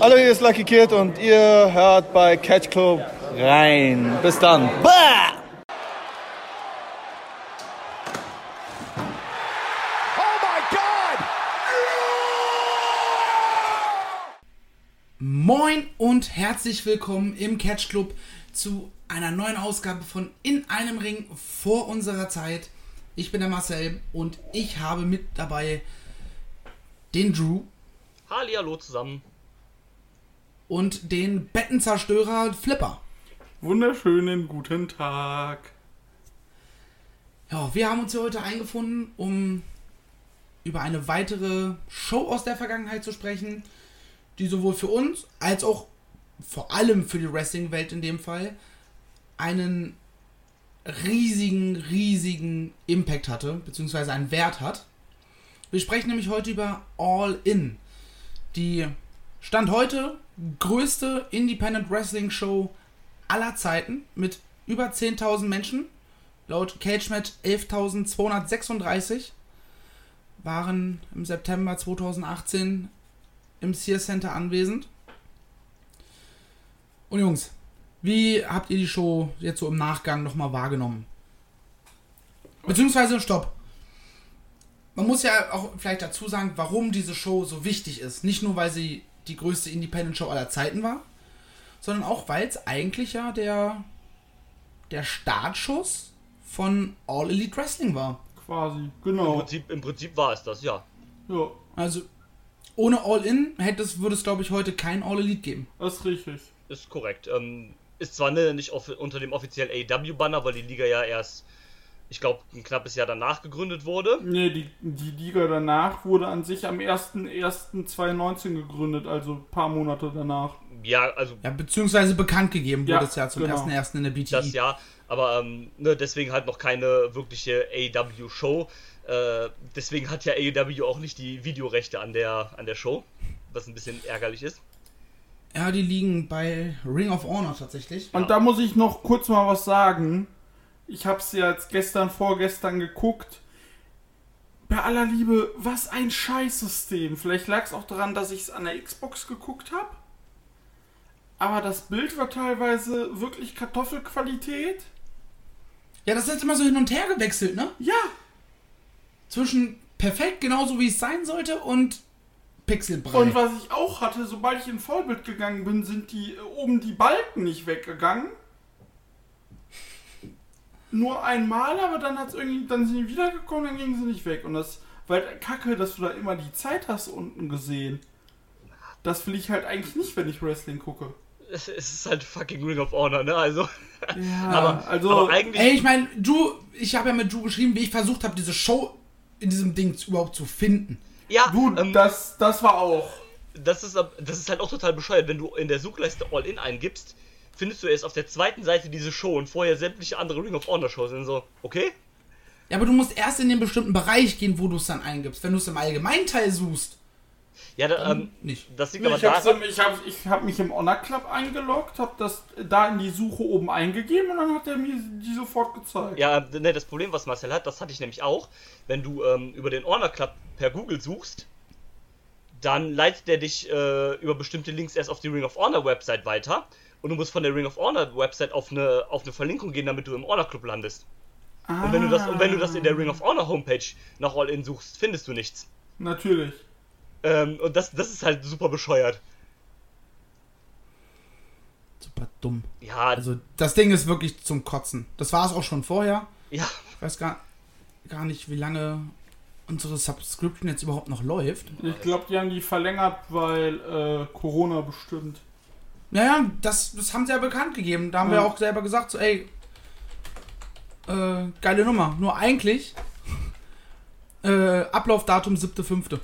Hallo, hier ist Lucky Kid und ihr hört bei Catch Club rein. Bis dann. Bah! Moin und herzlich willkommen im Catch Club zu einer neuen Ausgabe von In einem Ring vor unserer Zeit. Ich bin der Marcel und ich habe mit dabei den Drew. Hallihallo zusammen. Und den Bettenzerstörer Flipper. Wunderschönen guten Tag. Ja, wir haben uns hier heute eingefunden, um über eine weitere Show aus der Vergangenheit zu sprechen, die sowohl für uns als auch vor allem für die Wrestling-Welt in dem Fall einen riesigen Impact hatte, beziehungsweise einen Wert hat. Wir sprechen nämlich heute über All In, die Stand heute größte Independent Wrestling Show aller Zeiten mit über 10.000 Menschen. Laut CageMatch 11.236 waren im September 2018 im Sears Center anwesend. Und Jungs, wie habt ihr die Show jetzt so im Nachgang nochmal wahrgenommen? Beziehungsweise, stopp. Man muss ja auch vielleicht dazu sagen, warum diese Show so wichtig ist. Nicht nur, weil sie die größte Independent-Show aller Zeiten war, sondern auch, weil es eigentlich ja der Startschuss von All Elite Wrestling war. Quasi, genau. Im Prinzip war es das, ja. Ja, Also, ohne All In würde es, glaube ich, heute kein All Elite geben. das ist richtig. Ist korrekt. Ist zwar nicht unter dem offiziellen AEW-Banner, weil die Liga ja erst, ich glaube, ein knappes Jahr danach gegründet wurde. Nee, die Liga danach wurde an sich am 1.1.2019 gegründet, also ein paar Monate danach. Ja, also Ja, beziehungsweise bekannt gegeben wurde Ja, es ja zum genau. 1.1. in der BTE. das Jahr. Aber deswegen halt noch keine wirkliche AEW-Show. Deswegen hat ja AEW auch nicht die Videorechte an der Show, was ein bisschen ärgerlich ist. Ja, die liegen bei Ring of Honor tatsächlich. Und da muss ich noch kurz mal was sagen. Ich hab's ja jetzt vorgestern geguckt. Bei aller Liebe, was ein Scheißsystem. Vielleicht lag es auch daran, dass ich es an der Xbox geguckt habe. Aber das Bild war teilweise wirklich Kartoffelqualität. Ja, das ist jetzt immer so hin und her gewechselt, ne? Ja, Zwischen perfekt, genauso wie es sein sollte, und Pixelbrei. und was ich auch hatte, sobald ich in Vollbild gegangen bin, sind oben die Balken nicht weggegangen. Nur einmal, aber dann dann sind die wiedergekommen, dann gingen sie nicht weg. Und das war halt kacke, dass du da immer die Zeit hast unten gesehen. Das will ich halt eigentlich nicht, wenn ich Wrestling gucke. Es ist halt fucking Ring of Honor, ne? Also. Ja, aber eigentlich. Ey, ich meine, ich habe ja mit Drew geschrieben, wie ich versucht habe, diese Show in diesem Ding überhaupt zu finden. Ja, das war auch. Das ist halt auch total bescheuert, wenn du in der Suchleiste All In eingibst, findest du erst auf der zweiten Seite diese Show und vorher sämtliche andere Ring of Honor Shows sind so, okay? Ja, aber du musst erst in den bestimmten Bereich gehen, wo du es dann eingibst. Wenn du es im Allgemeinteil suchst, Ja, nicht. das liegt Nee, aber daran. ich hab mich im Honor Club eingeloggt, hab das da in die Suche oben eingegeben und dann hat er mir die sofort gezeigt. Ja, ne, das Problem, was Marcel hat, das hatte ich nämlich auch. Wenn du über den Honor Club per Google suchst, dann leitet der dich über bestimmte Links erst auf die Ring of Honor Website weiter. Und du musst von der Ring of Honor Website auf eine Verlinkung gehen, damit du im Honor Club landest. Und wenn du das in der Ring of Honor Homepage nach All In suchst, findest du nichts. Natürlich. Und das ist halt super bescheuert. Super dumm. Ja, Also, das Ding ist wirklich zum Kotzen. Das war es auch schon vorher. ja. Ich weiß gar nicht, wie lange unsere Subscription jetzt überhaupt noch läuft. Ich glaube, die haben die verlängert, weil Corona bestimmt. Naja, das haben sie ja bekannt gegeben. Da haben wir auch selber gesagt, so, ey, geile Nummer. Nur eigentlich Ablaufdatum 7.5.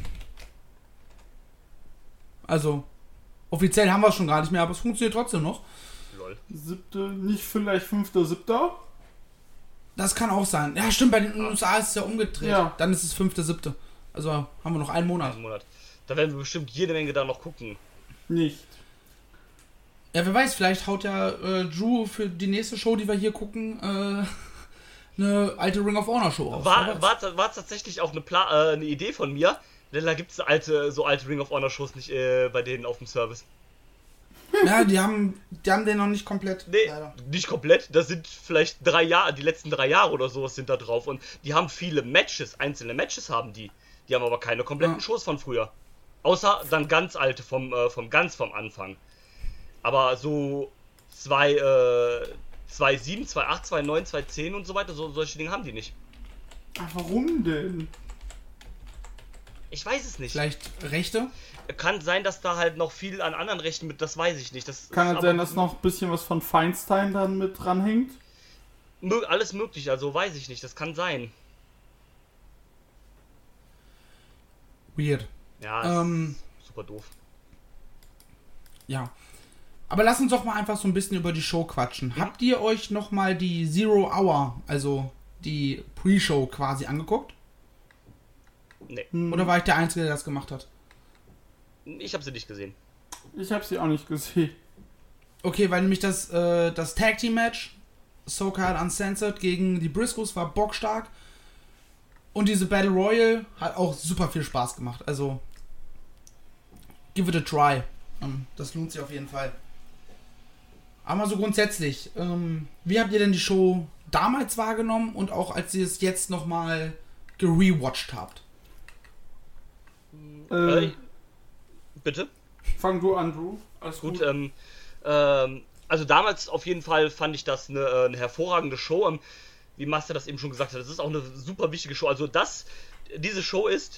Also, offiziell haben wir es schon gar nicht mehr, aber es funktioniert trotzdem noch. Lol. 7., nicht vielleicht 5.7.? Das kann auch sein. Ja, stimmt, bei den USA ist es ja umgedreht. Ja. Dann ist es 5.7. Also haben wir noch einen Monat. Einen Monat. Da werden wir bestimmt jede Menge da noch gucken. Nicht. Ja, wer weiß, vielleicht haut ja Drew für die nächste Show, die wir hier gucken, eine alte Ring of Honor Show aus. War tatsächlich auch eine Idee von mir, Denn da gibt es so alte Ring of Honor Shows nicht bei denen auf dem Service. Ja, die haben den noch nicht komplett. Nee, leider. nicht komplett. Das sind vielleicht die letzten 3 Jahre oder sowas sind da drauf. Und die haben viele Matches, einzelne Matches haben die. Die haben aber keine kompletten Shows von früher. Außer dann ganz alte vom Anfang. Aber so 2.7, 2.8, 2.9, 2.10 und so weiter, solche Dinge haben die nicht. Ach, warum denn? Ich weiß es nicht. Vielleicht Rechte? Kann sein, dass da halt noch viel an anderen Rechten mit, das weiß ich nicht. Das Kann ist es sein, dass noch ein bisschen was von Feinstein dann mit dranhängt? alles möglich, also weiß ich nicht, das kann sein. Weird. Ja, ist super doof. Ja. Aber lass uns doch mal einfach so ein bisschen über die Show quatschen. Habt ihr euch nochmal die Zero Hour, also die Pre-Show quasi angeguckt? Nee, Oder war ich der Einzige, der das gemacht hat? ich habe sie nicht gesehen. Ich habe sie auch nicht gesehen. Okay, weil nämlich das Tag Team Match, So-Called Uncensored gegen die Briscoes, war bockstark. Und diese Battle Royal hat auch super viel Spaß gemacht. Also, give it a try. Das lohnt sich auf jeden Fall. Aber so grundsätzlich, wie habt ihr denn die Show damals wahrgenommen und auch als ihr es jetzt nochmal gerewatcht habt? Bitte? Fang du an, Drew. Alles Gut, gut. also damals auf jeden Fall fand ich das eine hervorragende Show. Wie Master das eben schon gesagt hat, das ist auch eine super wichtige Show. Also diese Show ist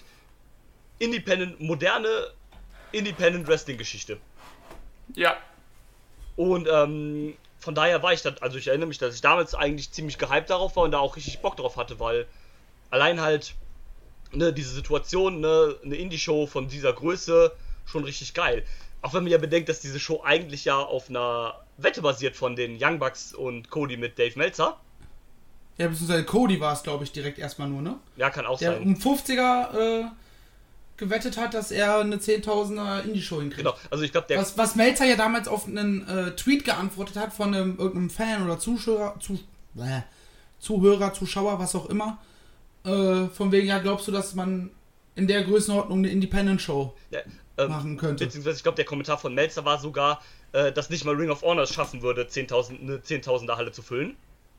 moderne Independent Wrestling Geschichte. Ja. Und von daher war ich dann, also ich erinnere mich, dass ich damals eigentlich ziemlich gehypt darauf war und da auch richtig Bock drauf hatte, weil allein halt diese Situation, eine Indie-Show von dieser Größe, schon richtig geil. Auch wenn man ja bedenkt, dass diese Show eigentlich ja auf einer Wette basiert von den Young Bucks und Cody mit Dave Meltzer. Ja, beziehungsweise Cody war es, glaube ich, direkt erstmal nur, ne? Ja, kann auch Der sein. um 50er gewettet hat, dass er eine 10.000er Indie-Show hinkriegt. Genau, also ich glaube, Was Meltzer ja damals auf einen Tweet geantwortet hat von irgendeinem Fan oder Zuschauer, Zuschauer, was auch immer. Von wegen, ja, glaubst du, dass man in der Größenordnung eine Independent-Show machen könnte? Beziehungsweise, ich glaube, der Kommentar von Meltzer war sogar, dass nicht mal Ring of Honor es schaffen würde, eine 10.000er Halle zu füllen.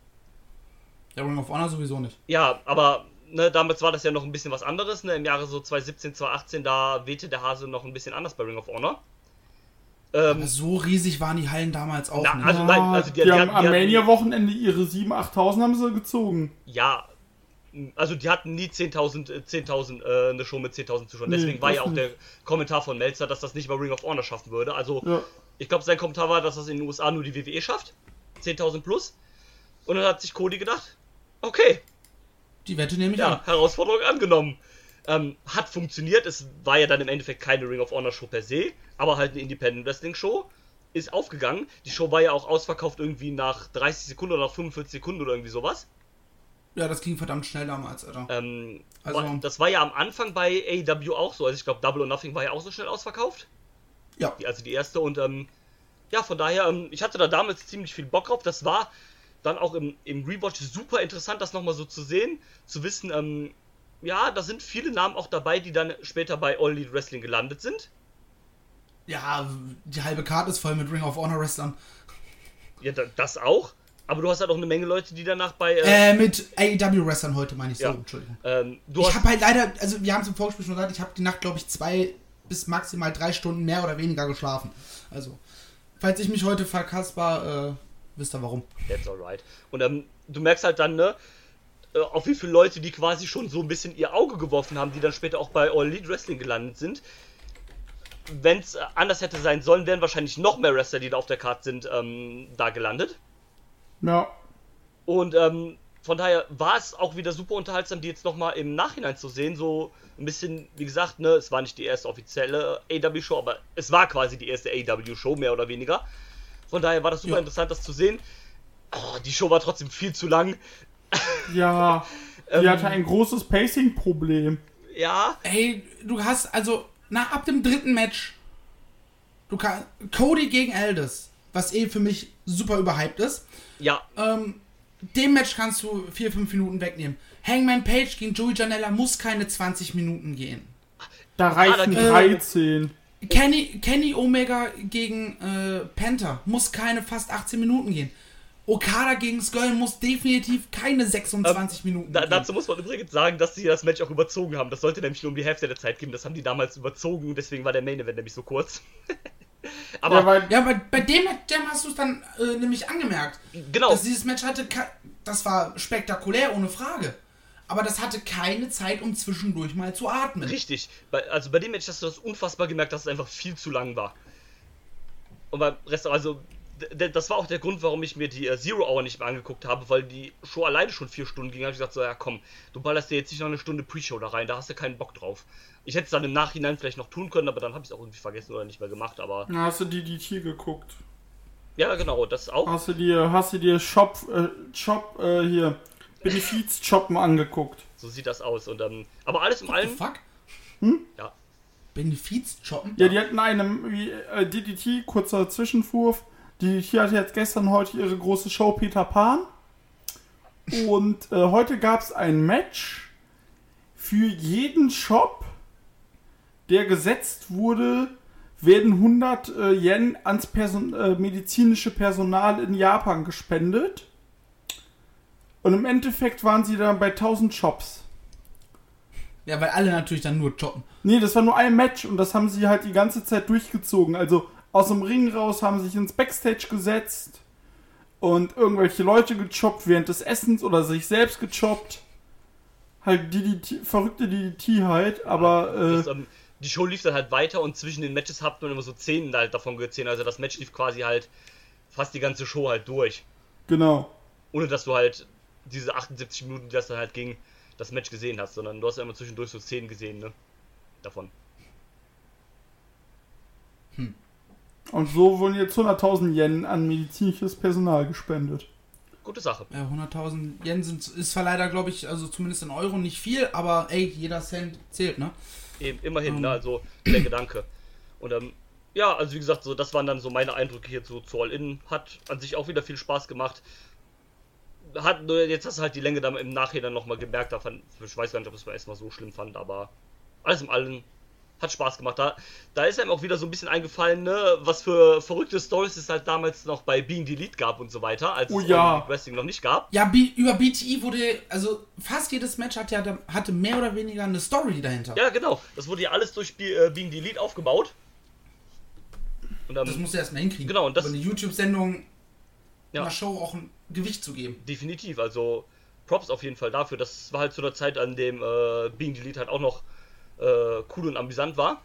Der Ring of Honor sowieso nicht. Ja, aber damals war das ja noch ein bisschen was anderes. Im Jahre so 2017, 2018, da wehte der Hase noch ein bisschen anders bei Ring of Honor. Aber so riesig waren die Hallen damals auch nicht. Also, nein, also die haben am Mania-Wochenende ihre 7.000, 8.000 haben sie gezogen. Ja, also die hatten nie 10.000 eine Show mit 10.000 Zuschauern. Deswegen war ja auch der Kommentar von Meltzer, dass das nicht mal Ring of Honor schaffen würde. Also, ich glaube, sein Kommentar war, dass das in den USA nur die WWE schafft. 10.000 plus. Und dann hat sich Cody gedacht, okay. Die Wette nehme ich an. Herausforderung angenommen. Hat funktioniert. Es war ja dann im Endeffekt keine Ring of Honor Show per se, aber halt eine Independent Wrestling Show. Ist aufgegangen. Die Show war ja auch ausverkauft irgendwie nach 30 Sekunden oder nach 45 Sekunden oder irgendwie sowas. Ja, das ging verdammt schnell damals, Alter. Das war ja am Anfang bei AEW auch so. Also ich glaube, Double or Nothing war ja auch so schnell ausverkauft. Ja. Also die erste. Und ja, von daher, ich hatte da damals ziemlich viel Bock drauf. Das war dann auch im Rewatch super interessant, das nochmal so zu sehen. Zu wissen, ja, da sind viele Namen auch dabei, die dann später bei All Elite Wrestling gelandet sind. Ja, die halbe Karte ist voll mit Ring of Honor Wrestlern. Ja, das auch. Aber du hast halt auch eine Menge Leute, die danach bei... mit AEW Wrestlern heute, meine ich so, ja. Entschuldigung. Ich habe halt leider, also wir haben es im Vorgespräch schon gesagt, ich habe die Nacht, glaube ich, 2 bis maximal 3 Stunden mehr oder weniger geschlafen. Also, falls ich mich heute verkasper, wisst ihr warum. That's alright. Und du merkst halt dann, auf wie viele Leute, die quasi schon so ein bisschen ihr Auge geworfen haben, die dann später auch bei All Elite Wrestling gelandet sind. Wenn es anders hätte sein sollen, wären wahrscheinlich noch mehr Wrestler, die da auf der Karte sind, da gelandet. Ja. Und von daher war es auch wieder super unterhaltsam, die jetzt nochmal im Nachhinein zu sehen. So ein bisschen, wie gesagt, es war nicht die erste offizielle AEW-Show, aber es war quasi die erste AEW-Show, mehr oder weniger. Von daher war das super interessant, das zu sehen. Oh, die Show war trotzdem viel zu lang. Ja, die hatte ein großes Pacing-Problem. Ja. Ey, du hast, also, ab dem 3. Match, Cody gegen Aldis, was für mich super überhyped ist. Ja. Dem Match kannst du 4-5 Minuten wegnehmen. Hangman Page gegen Joey Janela muss keine 20 Minuten gehen. Da reichen 13. Kenny Omega gegen Penta muss keine fast 18 Minuten gehen. Okada gegen Skull muss definitiv keine 26 Minuten gehen. Dazu muss man übrigens sagen, dass sie das Match auch überzogen haben. Das sollte nämlich nur um die Hälfte der Zeit gehen. Das haben die damals überzogen, deswegen war der Main Event nämlich so kurz. Aber bei dem Match hast du es dann nämlich angemerkt. Genau. Dass dieses Match hatte, das war spektakulär, ohne Frage. Aber das hatte keine Zeit, um zwischendurch mal zu atmen. Richtig. Also bei dem Match hast du das unfassbar gemerkt, dass es einfach viel zu lang war. Und beim Rest, also das war auch der Grund, warum ich mir die Zero Hour nicht mehr angeguckt habe, weil die Show alleine schon 4 Stunden ging. Da habe ich gesagt, so, ja komm, du ballerst dir jetzt nicht noch eine Stunde Pre-Show da rein, da hast du keinen Bock drauf. Ich hätte es dann im Nachhinein vielleicht noch tun können, aber dann habe ich es auch irgendwie vergessen oder nicht mehr gemacht, aber... Hast du DDT geguckt? Ja, genau, das auch. Hast du dir hier Benefizshoppen angeguckt? So sieht das aus und aber alles im Allen... Fuck? Ja. Benefizshoppen? Ja, die hatten DDT, kurzer Zwischenwurf. DDT hatte jetzt heute ihre große Show Peter Pan. Und heute gab es ein Match für jeden Shop, der gesetzt wurde, werden 100 Yen ans medizinische Personal in Japan gespendet. Und im Endeffekt waren sie dann bei 1000 Shops. Ja, weil alle natürlich dann nur choppen. Nee, das war nur ein Match und das haben sie halt die ganze Zeit durchgezogen. Also aus dem Ring raus haben sie sich ins Backstage gesetzt und irgendwelche Leute gechoppt während des Essens oder sich selbst gechoppt. Halt verrückte DDT halt, aber... die Show lief dann halt weiter und zwischen den Matches hat man immer so Szenen halt davon gesehen. Also das Match lief quasi halt fast die ganze Show halt durch. Genau. Ohne dass du halt diese 78 Minuten, die das dann halt ging, das Match gesehen hast, sondern du hast ja immer zwischendurch so Szenen gesehen, ne? Davon. Und so wurden jetzt 100.000 Yen an medizinisches Personal gespendet. Gute Sache. Ja, 100.000 Yen ist zwar leider, glaube ich, also zumindest in Euro nicht viel, aber ey, jeder Cent zählt, ne? Eben, immerhin, ne? Also der Gedanke. Und ja, also wie gesagt, so das waren dann so meine Eindrücke hier zu All-In. Hat an sich auch wieder viel Spaß gemacht. Jetzt hast du halt die Länge dann im Nachhinein nochmal gemerkt, ich weiß gar nicht, ob ich es erstmal so schlimm fand, aber alles im Allen hat Spaß gemacht. Da ist einem auch wieder so ein bisschen eingefallen, ne, was für verrückte Stories es halt damals noch bei Being Delete gab und so weiter, als es Wrestling noch nicht gab. Ja, über BTE wurde, also fast jedes Match hatte mehr oder weniger eine Story dahinter. Ja, genau. Das wurde ja alles durch Being Delete aufgebaut. Und das musst du erstmal hinkriegen. Genau, und das... Aber eine YouTube-Sendung einer Show auch ein Gewicht zu geben. Definitiv, also Props auf jeden Fall dafür. Das war halt zu der Zeit, an dem Being Delete halt auch noch cool und amüsant war.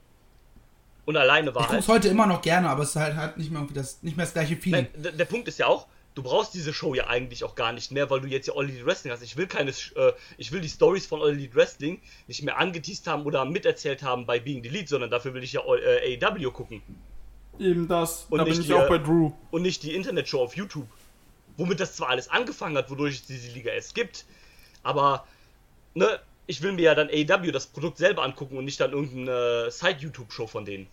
Und alleine war ich guck's heute immer noch gerne, aber es ist halt nicht mehr das gleiche Feeling. Der Punkt ist ja auch, du brauchst diese Show ja eigentlich auch gar nicht mehr, weil du jetzt ja All Elite Wrestling hast. Ich will die Stories von All Elite Wrestling nicht mehr angeteased haben oder miterzählt haben bei Being Delete, sondern dafür will ich ja AEW gucken. Eben das. Und da bin ich auch bei Drew. Und nicht die Internetshow auf YouTube. Womit das zwar alles angefangen hat, wodurch es diese Liga erst gibt, aber ne, ich will mir ja dann AEW das Produkt selber angucken und nicht dann irgendeine Side-YouTube-Show von denen.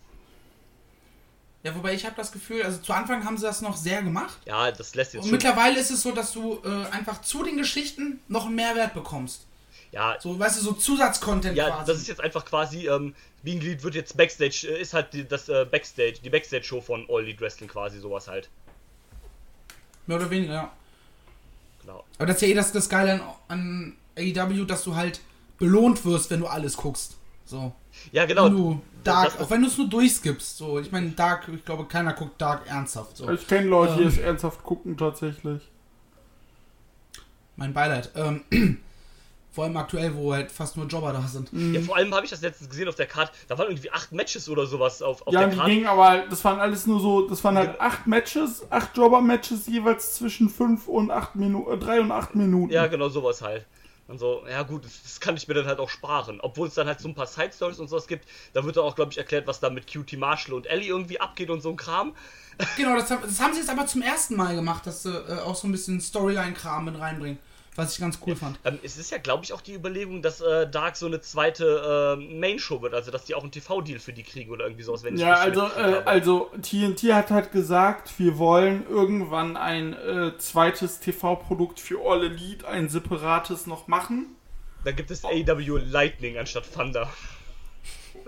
Ja, wobei ich habe das Gefühl, also zu Anfang haben sie das noch sehr gemacht. Ja, das lässt jetzt und schon. Mittlerweile ist es so, dass du einfach zu den Geschichten noch einen Mehrwert bekommst. Ja. So, weißt du, so Zusatzcontent quasi. Ja, das ist jetzt einfach quasi, Being Elite wird jetzt Backstage, ist halt die Backstage-Show von All Elite Wrestling quasi, sowas halt. Mehr oder weniger, ja. Genau. Aber das ist ja das Geile an AEW, dass du halt belohnt wirst, wenn du alles guckst. So. Ja, genau. Wenn du Dark, auch wenn du es nur durchskippst. So. Ich meine, Dark, ich glaube, keiner guckt Dark ernsthaft. So. Ich kenne Leute, die es ernsthaft gucken, tatsächlich. Mein Beileid. Vor allem aktuell, wo halt fast nur Jobber da sind. Ja, vor allem habe ich das letztens gesehen auf der Karte. Da waren irgendwie 8 Matches oder sowas auf der der Karte. Karte. Ja, die gingen aber, das waren alles nur so, das waren halt 8 Matches, 8 Jobber-Matches jeweils zwischen 5 und 8 Minuten, 3 und 8 Minuten. Ja, genau, sowas halt. Und so, ja gut, das kann ich mir dann halt auch sparen. Obwohl es dann halt so ein paar Side-Stories und sowas gibt. Da wird dann auch, glaube ich, erklärt, was da mit QT Marshall und Ellie irgendwie abgeht und so ein Kram. Genau, das haben sie jetzt aber zum ersten Mal gemacht, dass sie auch so ein bisschen Storyline-Kram mit reinbringen. Was ich ganz cool fand. Es ist ja, glaube ich, auch die Überlegung, dass Dark so eine zweite Main-Show wird, also dass die auch einen TV-Deal für die kriegen oder irgendwie sowas. Wenn ja, also TNT hat halt gesagt, wir wollen irgendwann ein zweites TV-Produkt für All Elite, ein separates noch machen. Da gibt es AEW Lightning anstatt Thunder.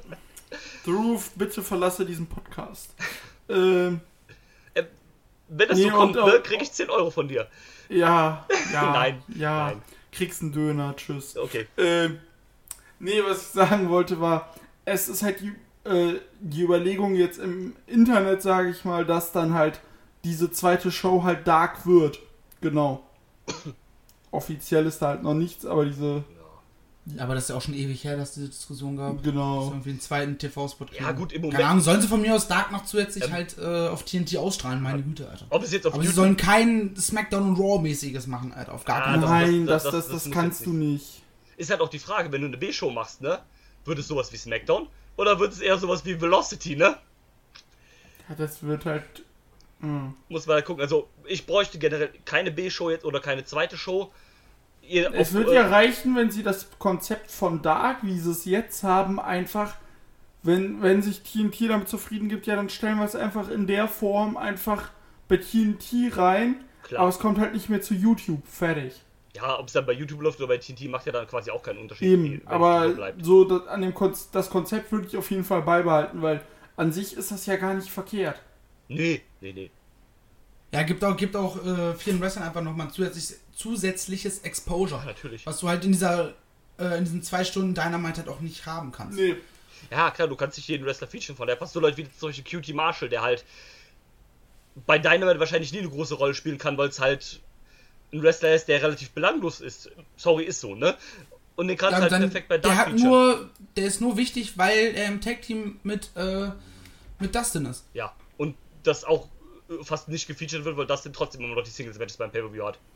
Roof, bitte verlasse diesen Podcast. Wenn das so kommt, ne, krieg ich 10 Euro von dir. Ja. Nein. Kriegst einen Döner, tschüss. Okay. Was ich sagen wollte war, es ist halt die Überlegung jetzt im Internet, sage ich mal, dass dann halt diese zweite Show halt dark wird. Genau. Offiziell ist da halt noch nichts, aber Aber das ist ja auch schon ewig her, dass es diese Diskussion gab. Genau. Dass wir irgendwie einen zweiten TV-Spot kriegen. Ja gut, im Moment. Keine Ahnung, sollen sie von mir aus Dark noch zusätzlich halt auf TNT ausstrahlen, meine Güte, Alter. Ob es jetzt auf Aber sie YouTube- sollen kein Smackdown und Raw-mäßiges machen, Alter, auf gar keinen doch, Fall. Nein, das das muss kannst jetzt du nicht. Ist halt auch die Frage, wenn du eine B-Show machst, ne? Wird es sowas wie SmackDown? Oder wird es eher sowas wie Velocity, ne? Ja, das wird halt... Muss man halt gucken. Also, ich bräuchte generell keine B-Show jetzt oder keine zweite Show. Es wird ja reichen, wenn sie das Konzept von Dark, wie sie es jetzt haben, einfach, wenn sich TNT damit zufrieden gibt, ja, dann stellen wir es einfach in der Form einfach bei TNT rein. Klar. Aber es kommt halt nicht mehr zu YouTube. Fertig. Ja, ob es dann bei YouTube läuft oder bei TNT, macht ja dann quasi auch keinen Unterschied. Eben, wenn es aber bleibt. so das Konzept würde ich auf jeden Fall beibehalten, weil an sich ist das ja gar nicht verkehrt. Nee. Ja, gibt auch vielen Wrestlern einfach nochmal ein zusätzliches Exposure. Ja, natürlich. Was du halt in diesen 2 Stunden Dynamite halt auch nicht haben kannst. Nee. Ja, klar, du kannst nicht jeden Wrestler featuren, von der passt so Leute wie zum Beispiel Cutie Marshall, der halt bei Dynamite wahrscheinlich nie eine große Rolle spielen kann, weil es halt ein Wrestler ist, der relativ belanglos ist. Sorry, ist so, ne? Und den kannst du halt perfekt bei Dark featuren. Der ist nur wichtig, weil er im Tag-Team mit Dustin ist. Ja, und das auch fast nicht gefeatured wird, weil Dustin trotzdem immer noch die Singles-Matches beim Pay-Per-View hat.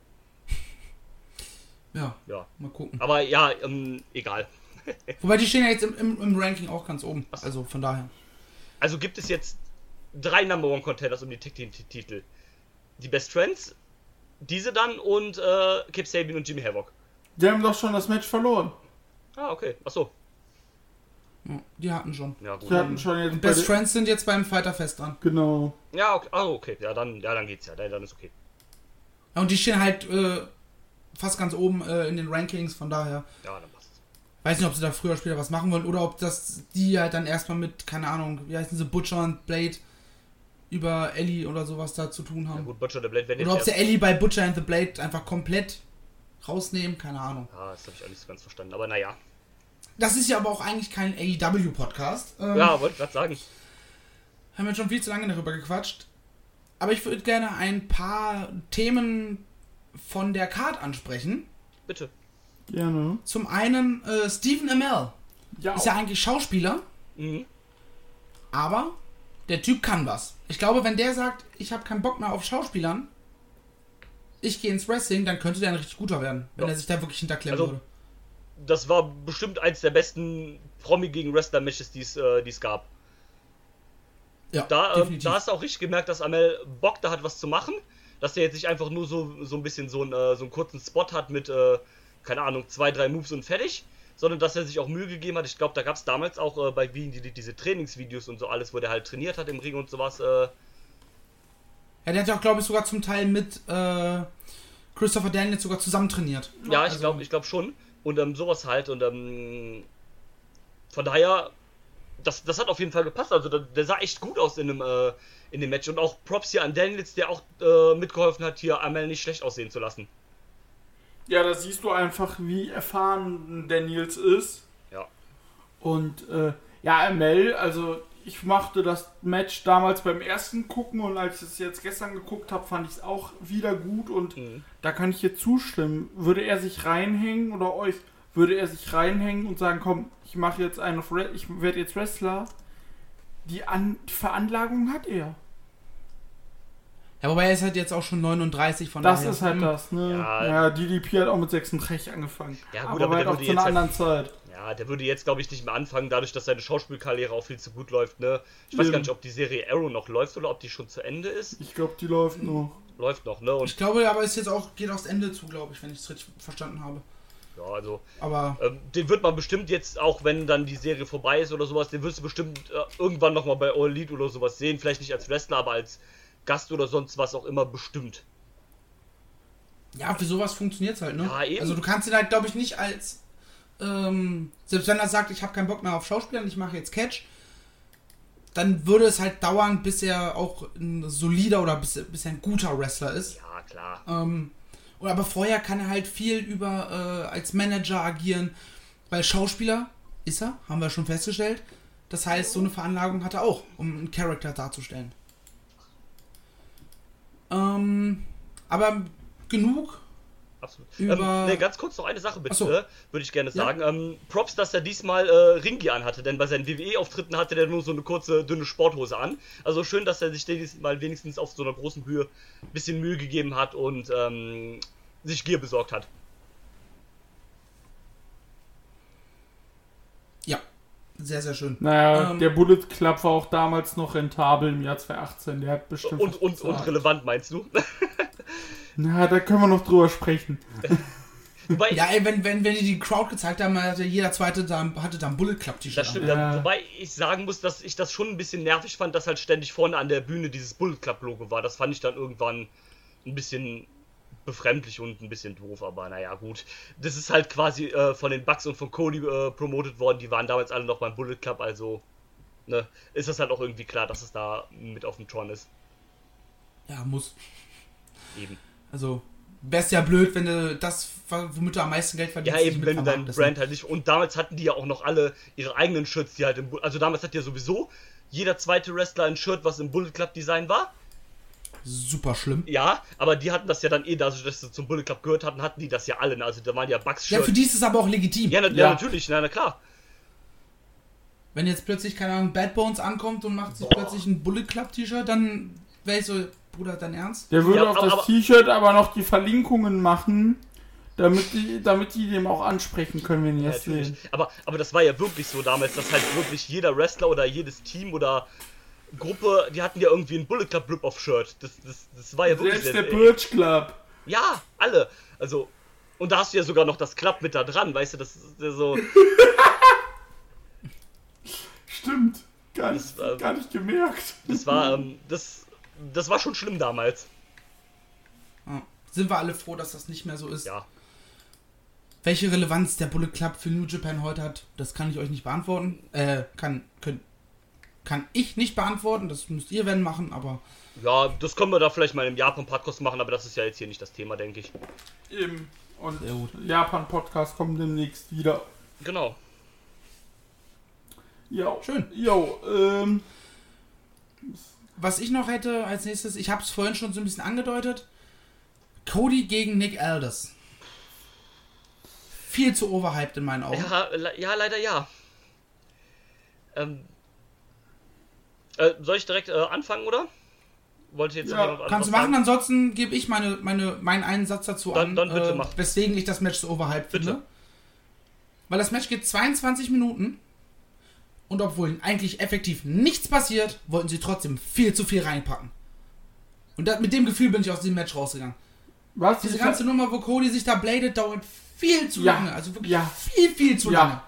Ja, Ja. mal gucken. Aber ja, egal. Wobei die stehen ja jetzt im Ranking auch ganz oben. Also von daher. Also gibt es jetzt 3 Number-One-Contenders um die Tag-Team-Titel. Die Best Friends, diese dann und Kip Sabian und Jimmy Havoc. Die haben doch schon das Match verloren. Ah, okay. Achso. Ja, die hatten schon. Ja, gut. Die hatten schon jetzt Und bei Best der- Friends sind jetzt beim Fighter Fest dran. Genau. Ja, okay. Ah, okay. Ja, dann geht's ja. Dann ist okay. Ja, und die stehen halt fast ganz oben in den Rankings, von daher. Ja, dann passt es. Weiß nicht, ob sie da früher oder später was machen wollen oder ob das die halt dann erstmal mit, keine Ahnung, wie heißen sie, Butcher und Blade über Ellie oder sowas da zu tun Ja, haben. gut, Butcher the Blade werden Oder ob jetzt sie erst... Ellie bei Butcher and the Blade einfach komplett rausnehmen, keine Ahnung. Ah, das habe ich auch nicht so ganz verstanden. Aber naja. Das ist ja aber auch eigentlich kein AEW-Podcast. Ja, wollte ich gerade sagen. Haben wir schon viel zu lange darüber gequatscht. Aber ich würde gerne ein paar Themen von der Card ansprechen. Bitte. Gerne. Zum einen Stephen Amell. Ja. Ist ja eigentlich Schauspieler, Mhm. aber der Typ kann was. Ich glaube, wenn der sagt, ich habe keinen Bock mehr auf Schauspielern, ich gehe ins Wrestling, dann könnte der ein richtig guter werden, wenn Ja. er sich da wirklich hinterklemmen Also, würde. Das war bestimmt eins der besten Promi gegen Wrestler-Matches, die es gab. Ja, Da definitiv. hast du auch richtig gemerkt, dass Amel Bock da hat, was zu machen. Dass der jetzt nicht einfach nur so ein bisschen so einen kurzen Spot hat mit, keine Ahnung, 2, 3 Moves und fertig. Sondern dass er sich auch Mühe gegeben hat. Ich glaube, da gab es damals auch bei Wien diese Trainingsvideos und so alles, wo der halt trainiert hat im Ring und sowas. Ja, der hat ja auch, glaube ich, sogar zum Teil mit Christopher Daniels sogar zusammen trainiert. Ja, ich Also- glaube schon. Und sowas halt. Und von daher, das hat auf jeden Fall gepasst. Also der sah echt gut aus in dem Match. Und auch Props hier an Daniels, der auch mitgeholfen hat, hier Amel nicht schlecht aussehen zu lassen. Ja, da siehst du einfach, wie erfahren Daniels ist. Ja. Und ja, ML, also ich mochte das Match damals beim ersten gucken und als ich es jetzt gestern geguckt habe, fand ich es auch wieder gut und da kann ich jetzt zustimmen. Würde er sich reinhängen oder euch, würde er sich reinhängen und sagen, komm, ich mache jetzt ich werde jetzt Wrestler, die Veranlagung hat er. Ja, wobei er ist halt jetzt auch schon 39 von Das daher. ist halt das, ne? Ja. Ja, DDP hat auch mit 36 angefangen. Ja, gut, aber aber halt der auch würde zu einer jetzt halt- anderen Zeit. Ja, der würde jetzt, glaube ich, nicht mehr anfangen, dadurch, dass seine Schauspielkarriere auch viel zu gut läuft, ne? Ich weiß Eben. gar nicht, ob die Serie Arrow noch läuft oder ob die schon zu Ende ist. Ich glaube, die läuft noch. Läuft noch, ne? Und Ich glaube, aber ist jetzt auch, geht aufs Ende zu, glaube ich, wenn ich es richtig verstanden habe. ja, also, Aber den wird man bestimmt jetzt, auch wenn dann die Serie vorbei ist oder sowas, den wirst du bestimmt irgendwann nochmal bei All Elite oder sowas sehen. Vielleicht nicht als Wrestler, aber als Gast oder sonst was auch immer bestimmt. ja, für sowas funktioniert es halt, ne? Ja, eben. Also du kannst ihn halt, glaube ich, nicht als, selbst wenn er sagt, ich habe keinen Bock mehr auf Schauspielern, ich mache jetzt Catch, dann würde es halt dauern, bis er auch ein solider oder bis er ein guter Wrestler ist. Ja, klar. Aber vorher kann er halt viel über als Manager agieren, weil Schauspieler ist er, haben wir schon festgestellt. Das heißt, so eine Veranlagung hat er auch, um einen Charakter darzustellen. Aber genug. Absolut. Über- Ganz kurz noch eine Sache bitte, Ach so. würde ich gerne Ja? sagen. Props, dass er diesmal Ringi anhatte, denn bei seinen WWE-Auftritten hatte der nur so eine kurze, dünne Sporthose an. Also schön, dass er sich diesmal wenigstens auf so einer großen Höhe ein bisschen Mühe gegeben hat und sich Gear besorgt hat. Ja, sehr, sehr schön. Naja, Ähm, der Bullet Club war auch damals noch rentabel im Jahr 2018. Der hat bestimmt. was Und bezahlt. relevant, meinst du? Na, da können wir noch drüber sprechen. Wobei, Ja, ey, wenn die Crowd gezeigt haben, hatte jeder Zweite hatte da ein Bullet Club T-Shirt. das stimmt. Ja. Wobei ich sagen muss, dass ich das schon ein bisschen nervig fand, dass halt ständig vorne an der Bühne dieses Bullet Club Logo war. Das fand ich dann irgendwann ein bisschen befremdlich und ein bisschen doof, aber naja, gut. Das ist halt quasi von den Bucks und von Cody promotet worden. Die waren damals alle noch beim Bullet Club, also ne, ist das halt auch irgendwie klar, dass es da mit auf dem Tron ist. Ja, muss. Eben. Also, wär's ja blöd, wenn du das, womit du am meisten Geld verdienst, Ja, nicht eben, mit wenn du dein vermarktest, Brand halt nicht. Und damals hatten die ja auch noch alle ihre eigenen Shirts, die halt also damals hat ja sowieso jeder zweite Wrestler ein Shirt, was im Bullet Club Design war. Super schlimm. Ja, aber die hatten das ja dann dadurch, dass sie zum Bullet Club gehört hatten die das ja alle. Also da waren ja Bucks Ja, Shirts. für die ist es aber auch legitim. Ja, Ja. natürlich, na klar. Wenn jetzt plötzlich, keine Ahnung, Bad Bones ankommt und macht sich plötzlich ein Bullet Club T-Shirt, dann wäre ich so, Bruder, dein Ernst? Der würde Ja, auf aber- das T-Shirt aber noch die Verlinkungen machen, damit die dem auch ansprechen können, wenn die Ja, das natürlich. sehen. Aber das war ja wirklich so damals, dass halt wirklich jeder Wrestler oder jedes Team oder Gruppe, die hatten ja irgendwie ein Bullet Club Rip-Off-Shirt. Das war ja wirklich Selbst der Birch Club. Ja, alle. Also, und da hast du ja sogar noch das Club mit da dran, weißt du, das ist ja so. Stimmt. Gar Das, nicht gemerkt. Das war, das war schon schlimm damals. Ja. Sind wir alle froh, dass das nicht mehr so ist. Ja. Welche Relevanz der Bullet Club für New Japan heute hat, das kann ich euch nicht beantworten. Kann ich nicht beantworten, das müsst ihr werden machen, aber Ja, das können wir da vielleicht mal im Japan-Podcast machen, aber das ist ja jetzt hier nicht das Thema, denke ich. Eben. Und Sehr gut. Japan-Podcast kommt demnächst wieder. Genau. Jo. Schön. Jo, was ich noch hätte als nächstes, ich habe es vorhin schon so ein bisschen angedeutet, Cody gegen Nick Aldis. Viel zu overhyped in meinen Augen. Ja, leider ja. Soll ich direkt anfangen, oder? Wollte jetzt Ja, noch jemand was Kannst du sagen? machen, ansonsten gebe ich meinen einen Satz dazu Dann an, bitte mach. weswegen ich das Match so overhyped Bitte. finde. Weil das Match geht 22 Minuten und obwohl eigentlich effektiv nichts passiert, wollten sie trotzdem viel zu viel reinpacken. Und mit dem Gefühl bin ich aus diesem Match rausgegangen. was? Diese ganze Nummer, wo Cody sich da bladet, dauert viel zu Ja, lange. Also wirklich ja. viel zu Ja. lange.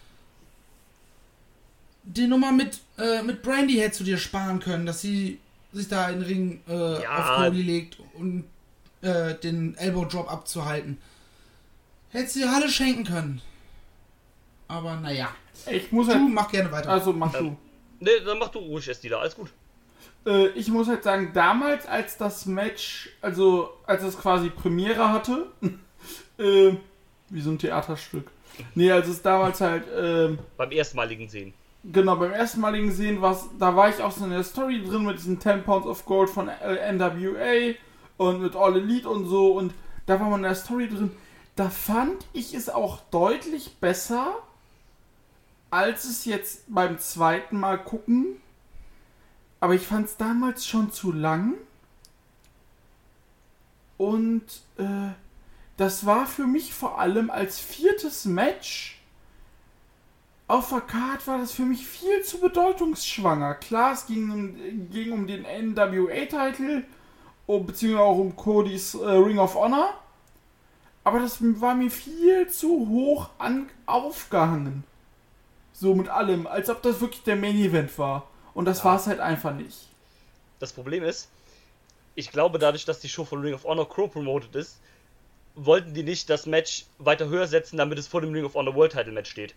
Die Nummer mit Brandy hättest du dir sparen können, dass sie sich da in den Ring auf Cody legt und den Elbow Drop abzuhalten. Hättest du dir alle schenken können. Aber naja. Ich muss Du halt. mach gerne weiter. Also mach du. Ne, dann mach du ruhig erst wieder, alles gut. Ich muss halt sagen, damals, als das Match, also als es quasi Premiere hatte, wie so ein Theaterstück. Nee, als es damals halt, Beim erstmaligen Sehen. genau, beim erstmaligen Sehen, da war ich auch so in der Story drin mit diesen 10 Pounds of Gold von NWA und mit All Elite und so, und da war man in der Story drin. Da fand ich es auch deutlich besser, als es jetzt beim zweiten Mal gucken. Aber ich fand es damals schon zu lang. Und das war für mich vor allem als viertes Match auf der Card war das für mich viel zu bedeutungsschwanger. Klar, es ging um den NWA-Titel, beziehungsweise auch um Codys Ring of Honor. Aber das war mir viel zu hoch aufgehangen. So mit allem, als ob das wirklich der Main-Event war. Und das war es halt einfach nicht. Das Problem ist, ich glaube, dadurch, dass die Show von Ring of Honor Crow promoted ist, wollten die nicht das Match weiter höher setzen, damit es vor dem Ring of Honor World Title Match steht.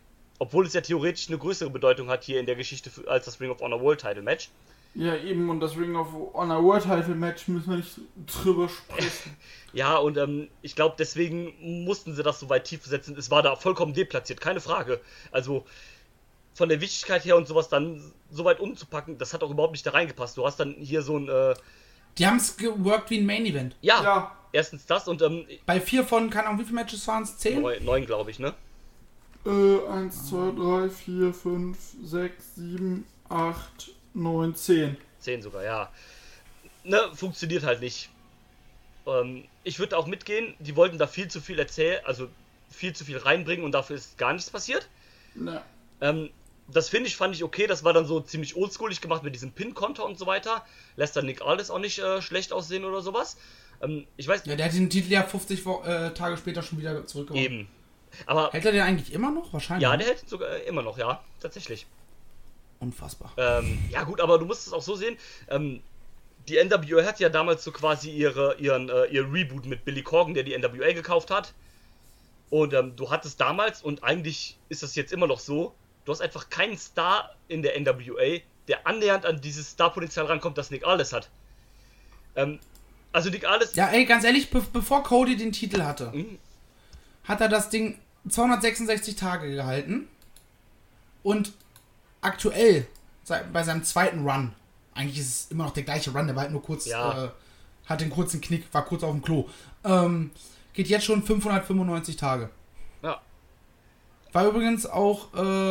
Obwohl es ja theoretisch eine größere Bedeutung hat hier in der Geschichte als das Ring of Honor World Title Match. Ja, eben, und das Ring of Honor World Title Match müssen wir nicht drüber sprechen. Ja, und ich glaube, deswegen mussten sie das so weit tief setzen. Es war da vollkommen deplatziert, keine Frage. Also von der Wichtigkeit her und sowas dann so weit umzupacken, das hat auch überhaupt nicht da reingepasst. Du hast dann hier so ein... Die haben es geworkt wie ein Main Event. Ja, erstens das und... Bei 4 von, keine Ahnung, wie viele Matches waren es? 10? 9, glaube ich, ne? 1, 2, 3, 4, 5, 6, 7, 8, 9, 10. 10 sogar, ja. Ne, funktioniert halt nicht. Ich würde auch mitgehen, die wollten da viel zu viel erzählen, also viel zu viel reinbringen und dafür ist gar nichts passiert. Na. Das fand ich okay, das war dann so ziemlich oldschoolig gemacht mit diesem Pin-Konter und so weiter. Lässt dann Nick Aldis auch nicht schlecht aussehen oder sowas. Ich weiß. Ja, der hat den Titel ja 50 Tage später schon wieder zurückgewonnen. Eben. Aber hält er den eigentlich immer noch? Wahrscheinlich. Ja, der hält ihn sogar immer noch, ja, tatsächlich. Unfassbar. Ja gut, aber du musst es auch so sehen, die NWA hat ja damals so quasi ihr Reboot mit Billy Corgan, der die NWA gekauft hat. Und du hattest damals, und eigentlich ist das jetzt immer noch so, du hast einfach keinen Star in der NWA, der annähernd an dieses Starpotenzial rankommt, das Nick Aldis hat. Also Nick Aldis... Ja, ey, ganz ehrlich, bevor Cody den Titel hatte, hat er das Ding 266 Tage gehalten. Und aktuell, bei seinem zweiten Run, eigentlich ist es immer noch der gleiche Run, der war halt nur kurz, hat den kurzen Knick, war kurz auf dem Klo. Geht jetzt schon 595 Tage. Ja. War übrigens auch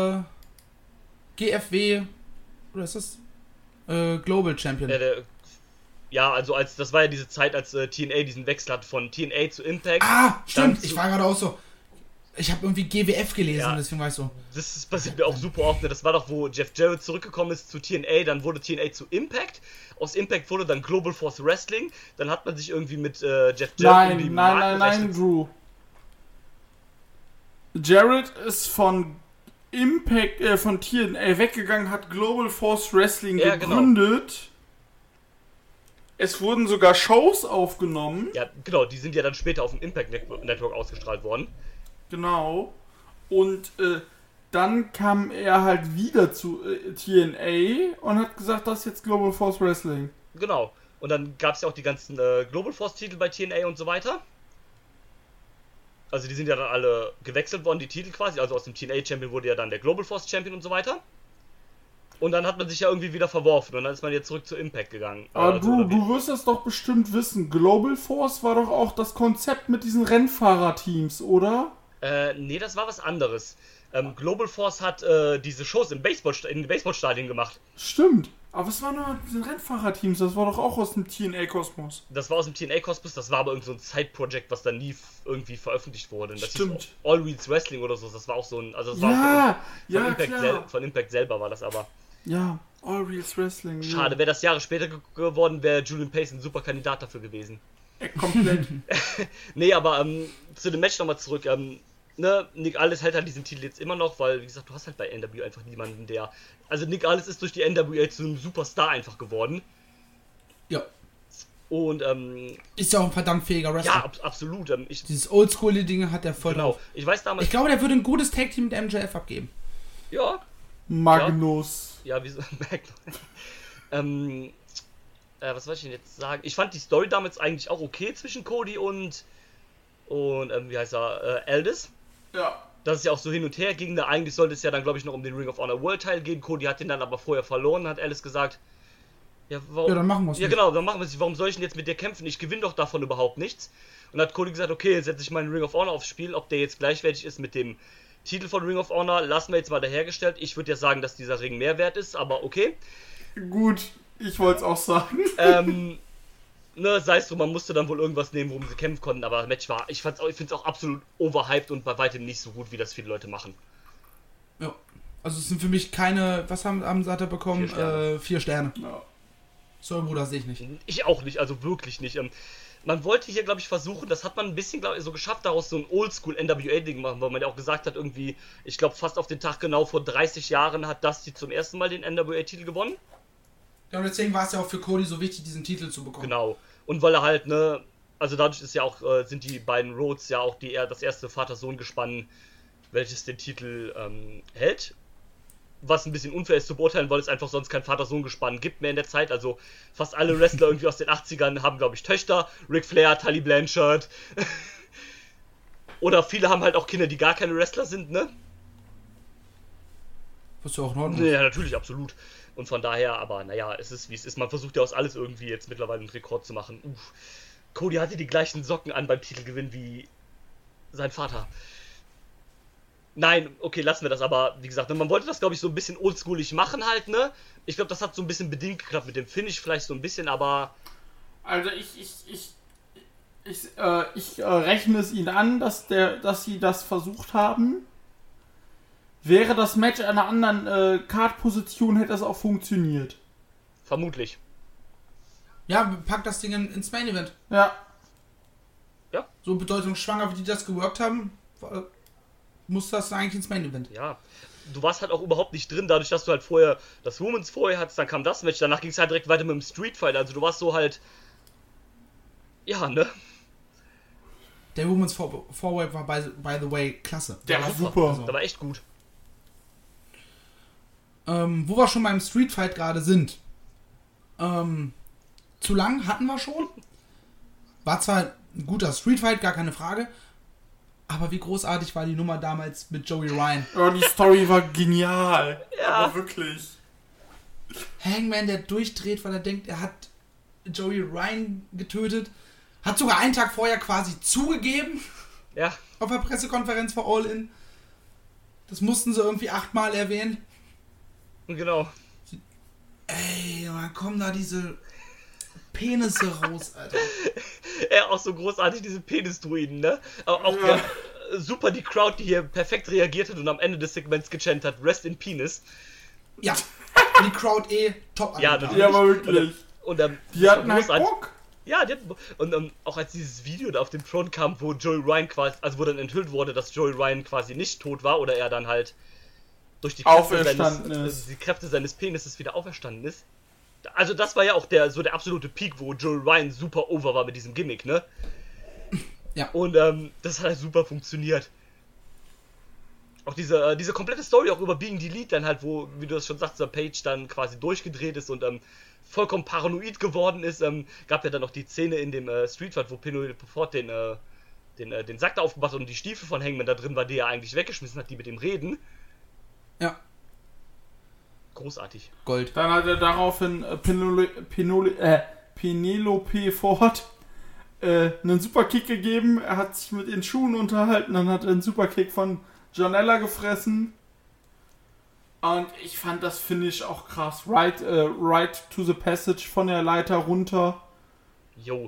GFW, oder ist das? Global Champion. Ja, also das war ja diese Zeit, als TNA diesen Wechsel hat von TNA zu Impact. Ah, stimmt, ich war gerade auch so. Ich habe irgendwie GWF gelesen, deswegen war ich so. Das passiert mir auch super oft. Ne? Das war doch, wo Jeff Jarrett zurückgekommen ist zu TNA, dann wurde TNA zu Impact. Aus Impact wurde dann Global Force Wrestling. Dann hat man sich irgendwie mit Jeff Jarrett... Nein, Drew. Jarrett ist von Impact, von TNA weggegangen, hat Global Force Wrestling gegründet. Genau. Es wurden sogar Shows aufgenommen. Ja, genau, die sind ja dann später auf dem Impact Network ausgestrahlt worden. Genau. Und dann kam er halt wieder zu TNA und hat gesagt, das ist jetzt Global Force Wrestling. Genau. Und dann gab es ja auch die ganzen Global Force Titel bei TNA und so weiter. Also die sind ja dann alle gewechselt worden, die Titel quasi. Also aus dem TNA Champion wurde ja dann der Global Force Champion und so weiter. Und dann hat man sich ja irgendwie wieder verworfen und dann ist man jetzt zurück zu Impact gegangen. Aber du wirst das doch bestimmt wissen. Global Force war doch auch das Konzept mit diesen Rennfahrerteams, oder? Nee, das war was anderes. Global Force hat diese Shows in den Baseballstadien gemacht. Stimmt. Aber es war nur diese Rennfahrerteams, das war doch auch aus dem TNA-Kosmos. Das war aus dem TNA-Kosmos, das war aber irgend so ein Side-Project, was dann nie irgendwie veröffentlicht wurde. Das Stimmt. hieß All Wheels Wrestling oder so, das war auch so ein... Also das war von Impact selber war das aber. Ja, All Wheels Wrestling. Schade, wäre das Jahre später geworden, wäre Julian Pace ein super Kandidat dafür gewesen. Komplett. Nee, aber zu dem Match nochmal zurück. Nick Aldis hält halt diesen Titel jetzt immer noch, weil, wie gesagt, du hast halt bei NWA einfach niemanden, der... Also Nick Aldis ist durch die NWA zu einem Superstar einfach geworden. Ja. Und, ist ja auch ein verdammt fähiger Wrestler. Ja, absolut. Dieses Oldschool-Dinge hat er voll drauf. Ich weiß damals... Ich glaube, der würde ein gutes Tag-Team mit MJF abgeben. Ja. Magnus. Ja, wieso? Was soll ich denn jetzt sagen? Ich fand die Story damals eigentlich auch okay zwischen Cody und wie heißt er? Aldis. Ja. Dass es ja auch so hin und her ging. Da eigentlich sollte es ja dann, glaube ich, noch um den Ring of Honor World Teil gehen. Cody hat den dann aber vorher verloren, hat Aldis gesagt. Ja, warum? Ja, dann machen wir es. Ja, genau, dann machen wir es. Warum soll ich denn jetzt mit dir kämpfen? Ich gewinne doch davon überhaupt nichts. Und dann hat Cody gesagt, okay, jetzt setze ich meinen Ring of Honor aufs Spiel. Ob der jetzt gleichwertig ist mit dem Titel von Ring of Honor, lassen wir jetzt mal dahergestellt. Ich würde ja sagen, dass dieser Ring mehr wert ist, aber okay. Gut, ich wollte es auch sagen. Sei es so, man musste dann wohl irgendwas nehmen, worum sie kämpfen konnten, aber das Match war, ich finde es auch absolut overhyped und bei weitem nicht so gut, wie das viele Leute machen. Ja, also es sind für mich keine, was hat er bekommen? 4 Sterne. Ja. So, Bruder, sehe ich nicht. Ich auch nicht, also wirklich nicht. Man wollte hier, glaube ich, versuchen, das hat man ein bisschen, glaube ich, so geschafft, daraus so ein Oldschool-NWA-Ding machen, weil man ja auch gesagt hat, irgendwie, ich glaube, fast auf den Tag genau vor 30 Jahren hat Dusty zum ersten Mal den NWA-Titel gewonnen. Ja, und deswegen war es ja auch für Cody so wichtig, diesen Titel zu bekommen. Genau. Und weil er halt, also dadurch ist ja auch, sind die beiden Rhodes ja auch das erste Vater-Sohn-Gespann welches den Titel hält. Was ein bisschen unfair ist zu beurteilen, weil es einfach sonst kein Vater-Sohn-Gespann gibt mehr in der Zeit. Also fast alle Wrestler irgendwie aus den 80ern haben, glaube ich, Töchter. Ric Flair, Tully Blanchard. Oder viele haben halt auch Kinder, die gar keine Wrestler sind, ne? Was ja auch in Ordnung ist. Ja, natürlich, absolut. Und von daher, aber naja, es ist wie es ist. Man versucht ja aus alles irgendwie jetzt mittlerweile einen Rekord zu machen. Cody hatte die gleichen Socken an beim Titelgewinn wie sein Vater. Nein, okay, lassen wir das, aber wie gesagt, man wollte das, glaube ich, so ein bisschen oldschoolig machen halt, ne? Ich glaube, das hat so ein bisschen bedingt geklappt mit dem Finish, vielleicht so ein bisschen, aber... Also ich rechne es ihnen an, dass sie das versucht haben. Wäre das Match in einer anderen Card-Position, hätte es auch funktioniert. Vermutlich. Ja, pack das Ding ins Main Event. Ja. Ja. So bedeutungsschwanger, wie die das geworkt haben, muss das eigentlich ins Main Event. Ja. Du warst halt auch überhaupt nicht drin, dadurch, dass du halt vorher das Women's vorher hattest, dann kam das Match, danach ging es halt direkt weiter mit dem Street Fight, also du warst so halt... Ja, ne? Der Women's Forward war, by the way, klasse. Der war super. Also, Der war echt gut. wo wir schon beim Street Fight gerade sind. Zu lang hatten wir schon. War zwar ein guter Street Fight, gar keine Frage. Aber wie großartig war die Nummer damals mit Joey Ryan. Ja, die Story war genial. Ja. Aber wirklich. Hangman, der durchdreht, weil er denkt, er hat Joey Ryan getötet. Hat sogar einen Tag vorher quasi zugegeben. Ja. Auf der Pressekonferenz für All In. Das mussten sie irgendwie 8-mal erwähnen. Genau. Ey, dann kommen da diese Penisse raus, Alter. Ja, auch so großartig, diese Penis-Druiden, ne? Aber auch ja. Super die Crowd, die hier perfekt reagiert hat und am Ende des Segments gechantet hat, Rest in Penis. Ja, die Crowd top. Ja, Alter. Ja, aber wirklich. Und, Die hatten halt Bock. Ja, und auch als dieses Video da auf dem Throne kam, wo Joey Ryan quasi, also wo dann enthüllt wurde, dass Joey Ryan quasi nicht tot war oder er dann halt durch die Kräfte seines Penises wieder auferstanden ist. Also das war ja auch der absolute Peak, wo Joey Ryan super over war mit diesem Gimmick, ne? Ja. Und das hat halt super funktioniert. Auch diese komplette Story auch über Being Delete dann halt, wo, wie du das schon sagst, der Page dann quasi durchgedreht ist und vollkommen paranoid geworden ist. Gab ja dann noch die Szene in dem Street Fight, wo Penelope Ford den Sack da aufgemacht hat und die Stiefel von Hangman da drin war, die er eigentlich weggeschmissen hat, die mit dem reden. Ja. Großartig. Gold. Dann hat er daraufhin Penelope Ford einen Superkick gegeben. Er hat sich mit den Schuhen unterhalten, dann hat er einen Superkick von Janella gefressen. Und ich fand das Finish auch krass. Right to the Passage von der Leiter runter. Jo.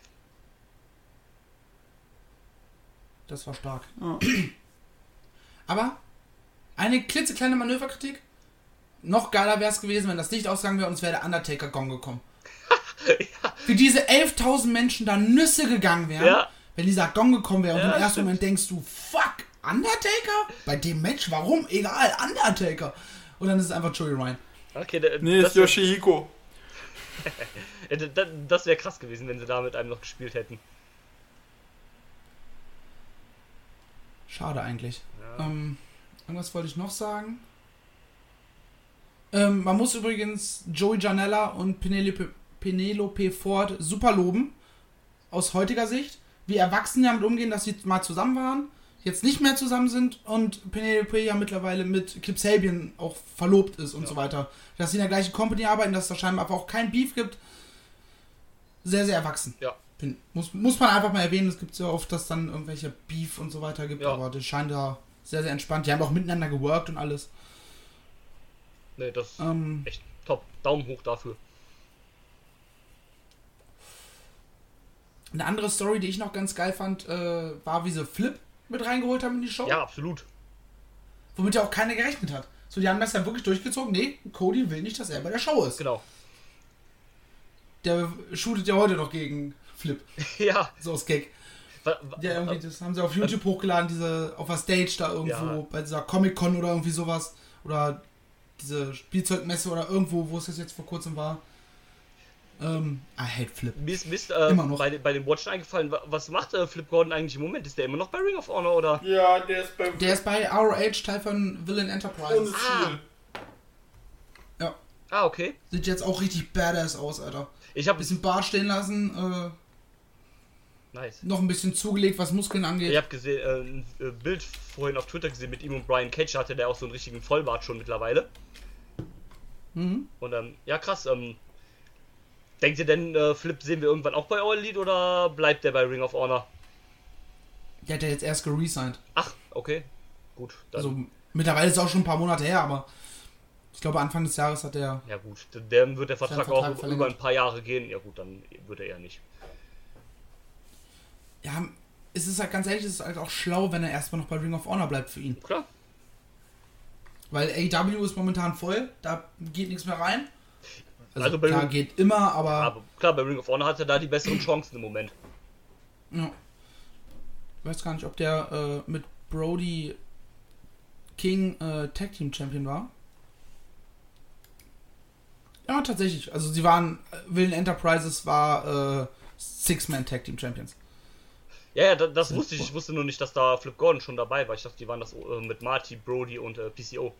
Das war stark. Ja. Aber eine klitzekleine Manöverkritik. Noch geiler wäre es gewesen, wenn das Licht ausgegangen wäre und es wäre der Undertaker-Gong gekommen. Ja. Wie diese 11.000 Menschen da Nüsse gegangen wären, Ja. wenn dieser Gong gekommen wäre. Und Ja, im ersten stimmt. Moment denkst du, fuck, Undertaker? Bei dem Match? Warum? Egal, Undertaker. Und dann ist es einfach Joey Ryan. Okay, Nee, ist Yoshihiko. das wäre krass gewesen, wenn sie da mit einem noch gespielt hätten. Schade eigentlich. Ja. Irgendwas wollte ich noch sagen. Man muss übrigens Joey Janela und Penelope Ford super loben. Aus heutiger Sicht. Wie erwachsen damit umgehen, dass sie mal zusammen waren, jetzt nicht mehr zusammen sind und Penelope ja mittlerweile mit Kip Sabian auch verlobt ist und so weiter. Dass sie in der gleichen Company arbeiten, dass es da scheinbar einfach auch kein Beef gibt. Sehr, sehr erwachsen. Ja. Muss man einfach mal erwähnen, es gibt ja oft, dass dann irgendwelche Beef und so weiter gibt, Ja. aber das scheint da sehr, sehr entspannt. Die haben auch miteinander geworkt und alles. Nee, das ist echt top. Daumen hoch dafür. Eine andere Story, die ich noch ganz geil fand, war, wie sie Flip mit reingeholt haben in die Show. Ja, absolut. Womit ja auch keiner gerechnet hat. So, die haben das ja wirklich durchgezogen. Nee, Cody will nicht, dass er bei der Show ist. Genau. Der shootet ja heute noch gegen Flip. Ja. So aus Gag. Ja, irgendwie, das haben sie auf YouTube hochgeladen, auf der Stage da irgendwo, bei dieser Comic-Con oder irgendwie sowas. Oder diese Spielzeugmesse oder irgendwo, wo es das jetzt vor kurzem war. I hate Flip. Mir ist Immer noch. bei den Watchen eingefallen, was macht Flip Gordon eigentlich im Moment? Ist der immer noch bei Ring of Honor oder? Ja, der ist beim Der ist bei ROH, Teil von Villain Enterprises. ohne Ziel. Ja. Ah, okay. Sieht jetzt auch richtig badass aus, Alter. Ich habe Bisschen Bart stehen lassen, nice. noch ein bisschen zugelegt, was Muskeln angeht. Ich habe gesehen, ein Bild vorhin auf Twitter gesehen mit ihm und Brian Cage, hatte der auch so einen richtigen Vollbart schon mittlerweile. Mhm. Und ja, krass. Denkt ihr denn, Flip sehen wir irgendwann auch bei All Elite oder bleibt der bei Ring of Honor? Der hat ja jetzt erst geresigned. Ach, okay. Gut. Dann, Also mittlerweile ist es auch schon ein paar Monate her, aber ich glaube Anfang des Jahres hat er... ja gut, dann wird der Vertrag auch Vertrag über ein paar Jahre gehen. Ja gut, dann wird er eher nicht. Ja, es ist halt ganz ehrlich, es ist halt auch schlau, wenn er erstmal noch bei Ring of Honor bleibt für ihn. Klar. Weil AEW ist momentan voll, da geht nichts mehr rein. Also bei klar, Ring- geht immer, aber... Aber klar, bei Ring of Honor hat er da die besseren Chancen im Moment. Ja. Ich weiß gar nicht, ob der mit Brody King Tag Team Champion war. Ja, tatsächlich. Also sie waren, Villain Enterprises war Six-Man Tag Team Champions. Ja, das wusste ich. Ich wusste nur nicht, dass da Flip Gordon schon dabei war. Ich dachte, die waren das mit Marty, Brody und PCO.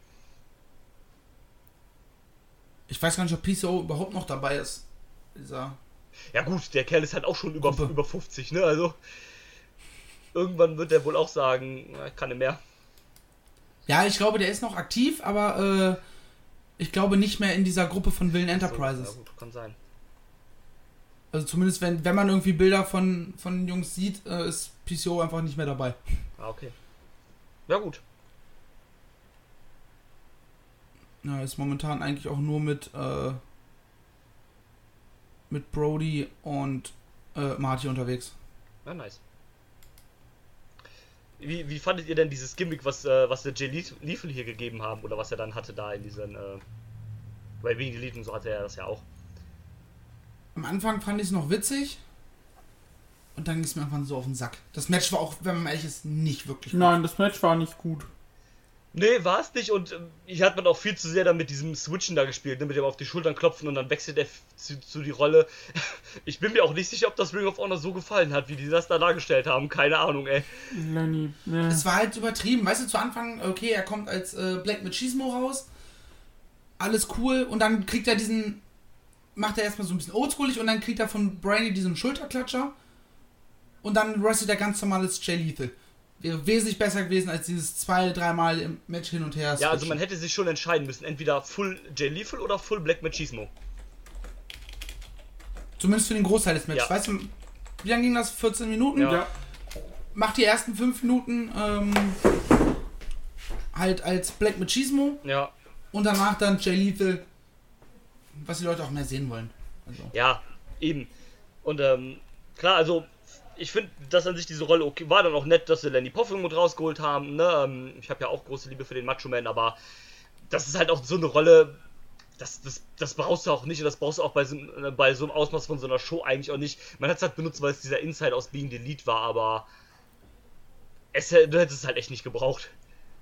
Ich weiß gar nicht, ob PCO überhaupt noch dabei ist. Ja gut, der Kerl ist halt auch schon über Gruppe. 50, ne? Also irgendwann wird er wohl auch sagen, ich kann nicht mehr. Ja, ich glaube, der ist noch aktiv, aber ich glaube nicht mehr in dieser Gruppe von Villain Enterprises. So, ja gut, kann sein. Also zumindest wenn man irgendwie Bilder von den Jungs sieht, ist PCO einfach nicht mehr dabei. Ah, okay. Ja gut. Ja, ist momentan eigentlich auch nur mit Brody und Marty unterwegs. Ja, nice. Wie fandet ihr denn dieses Gimmick, was der Jay Lethal hier gegeben haben, oder was er dann hatte da in diesen, bei Being Elite und so hatte er das ja auch. Am Anfang fand ich es noch witzig und dann ging es mir einfach so auf den Sack. Das Match war auch, wenn man ehrlich ist, nicht wirklich gut. Nein, das Match war nicht gut. Nee, war es nicht, und hier hat man auch viel zu sehr dann mit diesem Switchen da gespielt, ne? Mit dem auf die Schultern klopfen und dann wechselt er zu die Rolle. Ich bin mir auch nicht sicher, ob das Ring of Honor so gefallen hat, wie die das da dargestellt haben. Keine Ahnung, ey. Lenny, Es war halt übertrieben. Weißt du, zu Anfang, okay, er kommt als Black Machismo raus. Alles cool. Und dann kriegt er macht er erstmal so ein bisschen oldschoolig und dann kriegt er von Brady diesen Schulterklatscher. Und dann wrestelt er ganz normales Jay Lethal. Wäre wesentlich besser gewesen als dieses 2-3 Mal im Match hin und her. Ja, also man hätte sich schon entscheiden müssen. Entweder Full Jay Lethal oder Full Black Machismo. Zumindest für den Großteil des Matches. Ja. Weißt du, wie lange ging das? 14 Minuten? Ja. Ja. Macht die ersten 5 Minuten halt als Black Machismo Ja. und danach dann Jay Lethal, was die Leute auch mehr sehen wollen. Also. Ja, eben. Und klar, also ich finde, dass an sich diese Rolle okay war. Dann auch nett, dass sie Lenny Poffin mit rausgeholt haben. Ne? Ich habe ja auch große Liebe für den Macho Man, aber das ist halt auch so eine Rolle, das brauchst du auch nicht. Und das brauchst du auch bei so einem Ausmaß von so einer Show eigentlich auch nicht. Man hat es halt benutzt, weil es dieser Inside aus Being the Elite war, aber du hättest es halt echt nicht gebraucht.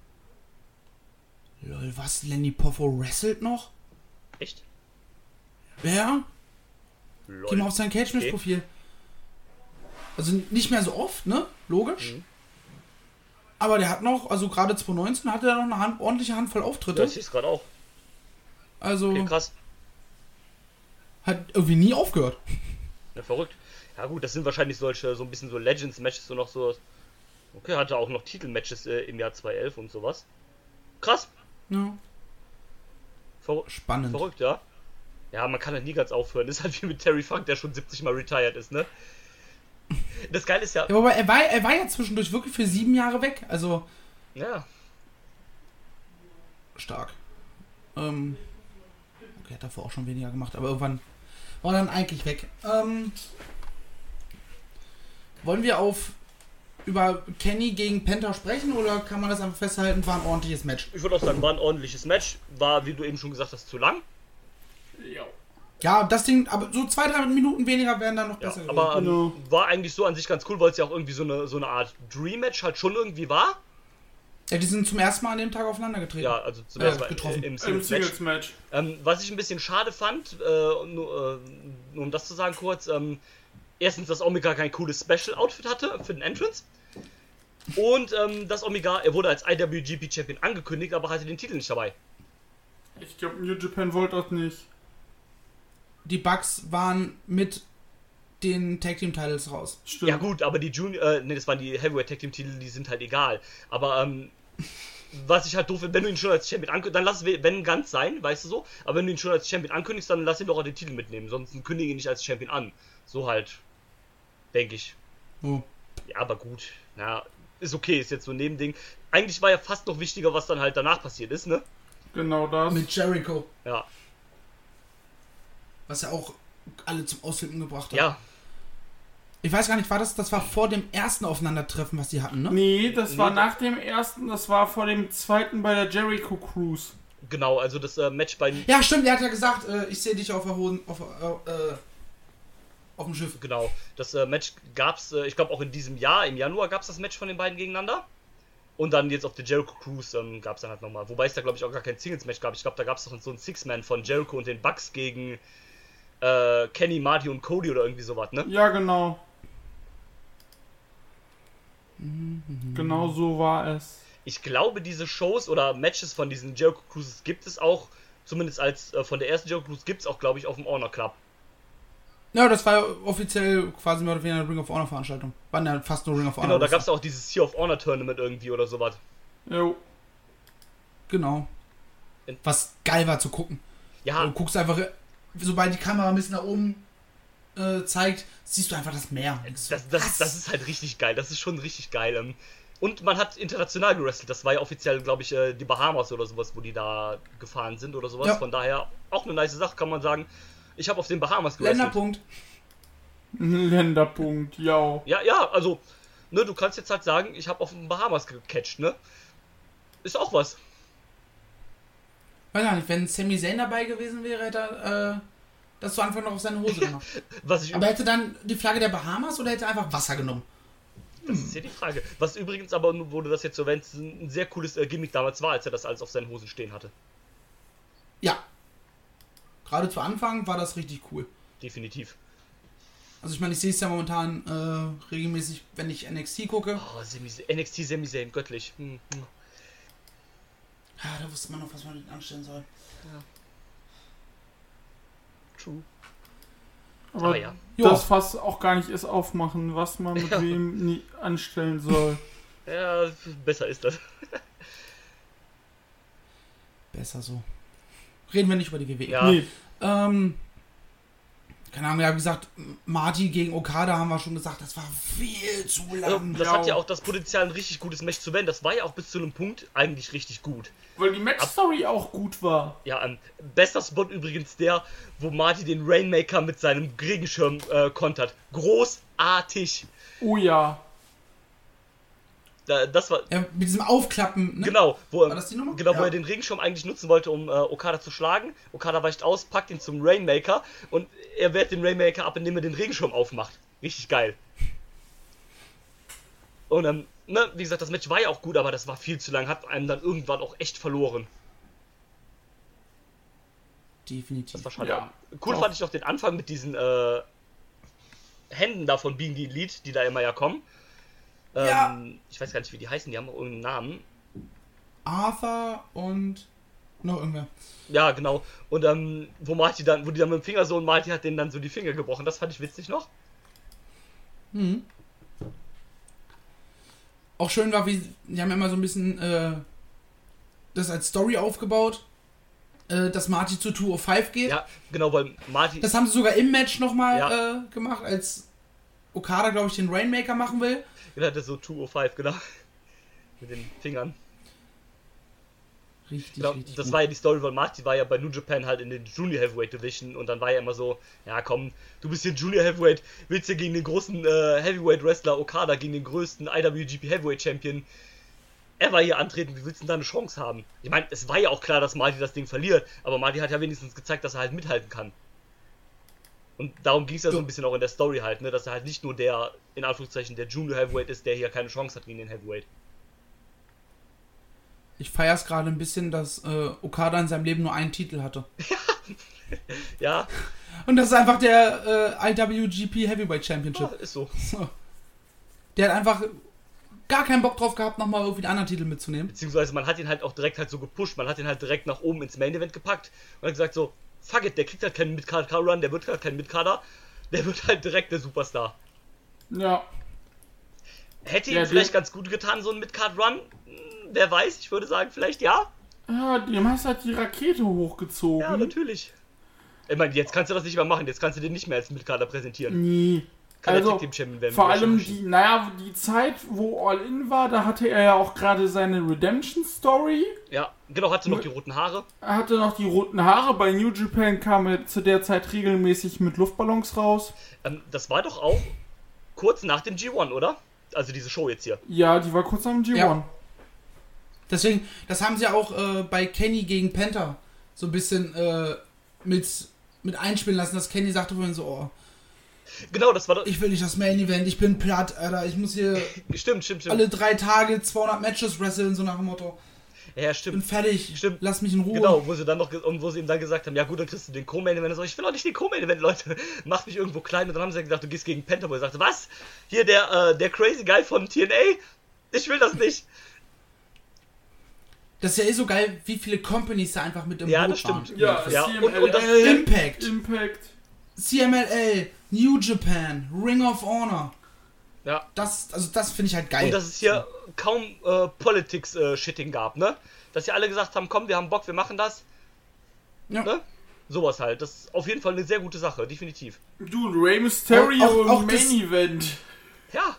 Lol, was? Lenny Poffo wrestelt noch? Echt? Wer? Lol. Geh mal auf sein Cage-Match-Profil. Also nicht mehr so oft, ne? Logisch. Mhm. Aber der hat noch, also gerade 2019 hatte er noch eine ordentliche Handvoll Auftritte. Ja, ich sehe es gerade auch. Also Okay, krass. hat irgendwie nie aufgehört. Ja, verrückt. Ja gut, das sind wahrscheinlich so ein bisschen so Legends-Matches, so noch so. Okay, hatte auch noch Titel-Matches im Jahr 2011 und sowas. Krass. Ja. Spannend. Verrückt, ja. Ja, man kann halt nie ganz aufhören. Ist halt wie mit Terry Funk, der schon 70 Mal retired ist, ne? Das Geile ist ja... Ja, aber er war ja zwischendurch wirklich für 7 Jahre weg. Also Ja. stark. Okay, hat davor auch schon weniger gemacht, aber irgendwann war er dann eigentlich weg. Wollen wir über Kenny gegen Penta sprechen oder kann man das einfach festhalten, war ein ordentliches Match? Ich würde auch sagen, war ein ordentliches Match. War, wie du eben schon gesagt hast, zu lang. Ja. Ja, das Ding, aber so 2-3 Minuten weniger wären dann noch Ja, besser gewesen. aber Genau. war eigentlich so an sich ganz cool, weil es ja auch irgendwie so eine Art Dream-Match halt schon irgendwie war. Ja, die sind zum ersten Mal an dem Tag aufeinander getreten. Ja, also zum ersten Mal getroffen. im Im Singles-Match. Singles-Match. Was ich ein bisschen schade fand, nur um das zu sagen kurz, erstens, dass Omega kein cooles Special-Outfit hatte für den Entrance. Und dass Omega, er wurde als IWGP-Champion angekündigt, aber hatte den Titel nicht dabei. Ich glaube, New Japan wollte das nicht. Die Bucks waren mit den Tag Team Titles raus. Stimmt. Ja gut, aber die das waren die Heavyweight Tag Team Titel, die sind halt egal. Aber was ich halt doof finde, wenn du ihn schon als Champion ankündigst, dann lass wenn ganz sein, weißt du so. Aber wenn du ihn schon als Champion ankündigst, dann lass ihn doch auch den Titel mitnehmen. Sonst kündige ihn nicht als Champion an. So halt, denke ich. Oh. Ja, aber gut. Na, ist okay, ist jetzt so ein Nebending. Eigentlich war ja fast noch wichtiger, was dann halt danach passiert ist, ne? Genau das. Mit Jericho. Ja. Was ja auch alle zum Ausflippen gebracht hat. Ja. Ich weiß gar nicht, das war vor dem ersten Aufeinandertreffen, was die hatten, ne? Nee, das war nach dem ersten, das war vor dem zweiten bei der Jericho Cruise. Genau, also das Match bei... Ja, stimmt, er hat ja gesagt, ich sehe dich auf dem Schiff. Genau, das Match gab's, ich glaube auch in diesem Jahr, im Januar gab's das Match von den beiden gegeneinander. Und dann jetzt auf der Jericho Cruise gab's dann halt nochmal. Wobei es da glaube ich auch gar kein Singles-Match gab. Ich glaube, da gab's doch so ein Six-Man von Jericho und den Bucks gegen Kenny, Marty und Cody oder irgendwie sowas, ne? Ja, genau. Genau so war es. Ich glaube, diese Shows oder Matches von diesen Jericho Cruises gibt es auch, zumindest als von der ersten Jericho Cruise gibt es auch, glaube ich, auf dem Honor Club. Ja, das war ja offiziell quasi mehr oder weniger eine Ring of Honor Veranstaltung. Waren ja fast nur Ring of Honor. Genau, da gab es auch dieses Sea of Honor Tournament irgendwie oder sowas. Jo. Genau. Was geil war zu gucken. Ja. Du guckst einfach, sobald die Kamera ein bisschen nach oben zeigt, siehst du einfach das Meer. Das ist halt richtig geil. Das ist schon richtig geil. Und man hat international gewrestelt. Das war ja offiziell, glaube ich, die Bahamas oder sowas, wo die da gefahren sind oder sowas. Ja. Von daher auch eine nice Sache, kann man sagen. Ich habe auf den Bahamas gewrestelt. Länderpunkt. Länderpunkt, ja. Ja, also, ne, du kannst jetzt halt sagen, ich habe auf den Bahamas gecatcht, ne? Ist auch was. Weiß gar nicht, wenn Sami Zayn dabei gewesen wäre, hätte er das zu Anfang noch auf seine Hose gemacht. Aber hätte dann die Flagge der Bahamas oder hätte er einfach Wasser genommen? Das ist ja die Frage. Was übrigens aber, wo du das jetzt so erwähnst, ein sehr cooles Gimmick damals war, als er das alles auf seinen Hosen stehen hatte. Ja. Gerade zu Anfang war das richtig cool. Definitiv. Also ich meine, ich sehe es ja momentan regelmäßig, wenn ich NXT gucke. Oh, NXT Sami Zayn, göttlich. Ja, da wusste man noch, was man mit anstellen soll. Ja. True. Aber ja. das Fass auch gar nicht erst aufmachen, was man mit wem nie anstellen soll. Ja, besser ist das. Besser so. Reden wir nicht über die WWE. Ja. Nee. Keine Ahnung, ja, wie gesagt, Marty gegen Okada haben wir schon gesagt, das war viel zu lang. Das hat ja auch das Potenzial, ein richtig gutes Match zu werden. Das war ja auch bis zu einem Punkt eigentlich richtig gut. Weil die Match-Story auch gut war. Ja, bester Spot übrigens der, wo Marty den Rainmaker mit seinem Regenschirm kontert. Großartig. Oh ja. Das war... Ja, mit diesem Aufklappen, ne? Genau, War das die Nummer? Genau, wo Ja. er den Regenschirm eigentlich nutzen wollte, um Okada zu schlagen. Okada weicht aus, packt ihn zum Rainmaker und er wehrt den Rainmaker ab, indem er den Regenschirm aufmacht. Richtig geil. Und ne, wie gesagt, das Match war ja auch gut, aber das war viel zu lang, hat einem dann irgendwann auch echt verloren. Definitiv. Das war schade. Ja, Cool doch. fand ich noch den Anfang mit diesen Händen da von Being the Elite, die da immer ja kommen. Ja. Ich weiß gar nicht, wie die heißen, die haben auch irgendeinen Namen. Arthur und noch irgendwer. Ja, genau. Und wo die dann mit dem Finger so und Marty hat denen dann so die Finger gebrochen. Das fand ich witzig noch. Mhm. Auch schön war, wie die haben ja immer so ein bisschen das als Story aufgebaut, dass Marty zu 205 geht. Ja, genau, weil Marty... Das haben sie sogar im Match nochmal gemacht, als Okada, glaube ich, den Rainmaker machen will. Genau, das ist so 205, genau. Mit den Fingern. Richtig, Genau, richtig das gut. war ja die Story, weil Marty war ja bei New Japan halt in den Junior Heavyweight Division und dann war ja immer so, ja komm, du bist hier Junior Heavyweight, willst ja gegen den großen Heavyweight Wrestler Okada, gegen den größten IWGP Heavyweight Champion ever hier antreten, wie willst du denn da eine Chance haben? Ich meine, es war ja auch klar, dass Marty das Ding verliert, aber Marty hat ja wenigstens gezeigt, dass er halt mithalten kann. Und darum ging es ja so ein bisschen auch in der Story halt, ne, dass er halt nicht nur der, in Anführungszeichen, der Junior Heavyweight ist, der hier keine Chance hat gegen den Heavyweight. Ich feiere es gerade ein bisschen, dass Okada in seinem Leben nur einen Titel hatte. Ja, Und das ist einfach der IWGP Heavyweight Championship. ja, ist so. So. Der hat einfach gar keinen Bock drauf gehabt, nochmal irgendwie einen anderen Titel mitzunehmen. Beziehungsweise man hat ihn halt auch direkt halt so gepusht, man hat ihn halt direkt nach oben ins Main Event gepackt und hat gesagt so, fuck it, der kriegt halt keinen Mid-Card-Run, der wird halt kein Mid-Carder, der wird halt direkt der Superstar. Ja. Hätte ihm Ja, vielleicht ganz gut getan, so ein Mid-Card-Run? Wer weiß, ich würde sagen, vielleicht ja. Ja, dem hast halt die Rakete hochgezogen. Ja, natürlich. Ich meine, jetzt kannst du das nicht mehr machen, jetzt kannst du den nicht mehr als Mid-Carder präsentieren. Nee. Kann der Also, Tag-Team-Champion werden. vor allem die Zeit, wo All In war, da hatte er ja auch gerade seine Redemption-Story. Ja, genau, hatte noch die roten Haare. Er hatte noch die roten Haare. Bei New Japan kam er zu der Zeit regelmäßig mit Luftballons raus. Das war doch auch kurz nach dem G1, oder? Also diese Show jetzt hier. Ja, die war kurz am G1. Ja. Deswegen, das haben sie auch bei Kenny gegen Penta so ein bisschen mit einspielen lassen, dass Kenny sagte vorhin so, oh, Genau, das war doch... ich will nicht das Main Event, ich bin platt, Alter, ich muss hier Stimmt. alle 3 Tage 200 Matches wresteln, so nach dem Motto. Ja, Ich bin stimmt. fertig, Stimmt. lass mich in Ruhe. Genau, wo sie dann noch und wo sie ihm dann gesagt haben, ja gut, dann kriegst du den Co-Main-Event. So, ich will auch nicht den Co-Main-Event, Leute. Macht mich irgendwo klein. Und dann haben sie gesagt, du gehst gegen Penta, wo er sagte, was? Hier der Crazy Guy von TNA? Ich will das nicht. Das ist ja so geil, wie viele Companies da einfach mit im Ja, Boot das stimmt. waren. Ja, CMLL, und das Impact, Impact. CMLL, New Japan, Ring of Honor. Ja. Das finde ich halt geil. Und dass es hier kaum Politics-Shitting gab, ne? Dass sie alle gesagt haben, komm, wir haben Bock, wir machen das. Ja. Ne? Sowas halt. Das ist auf jeden Fall eine sehr gute Sache, definitiv. Du, Rey Mysterio Auch im das- Main Event. Ja.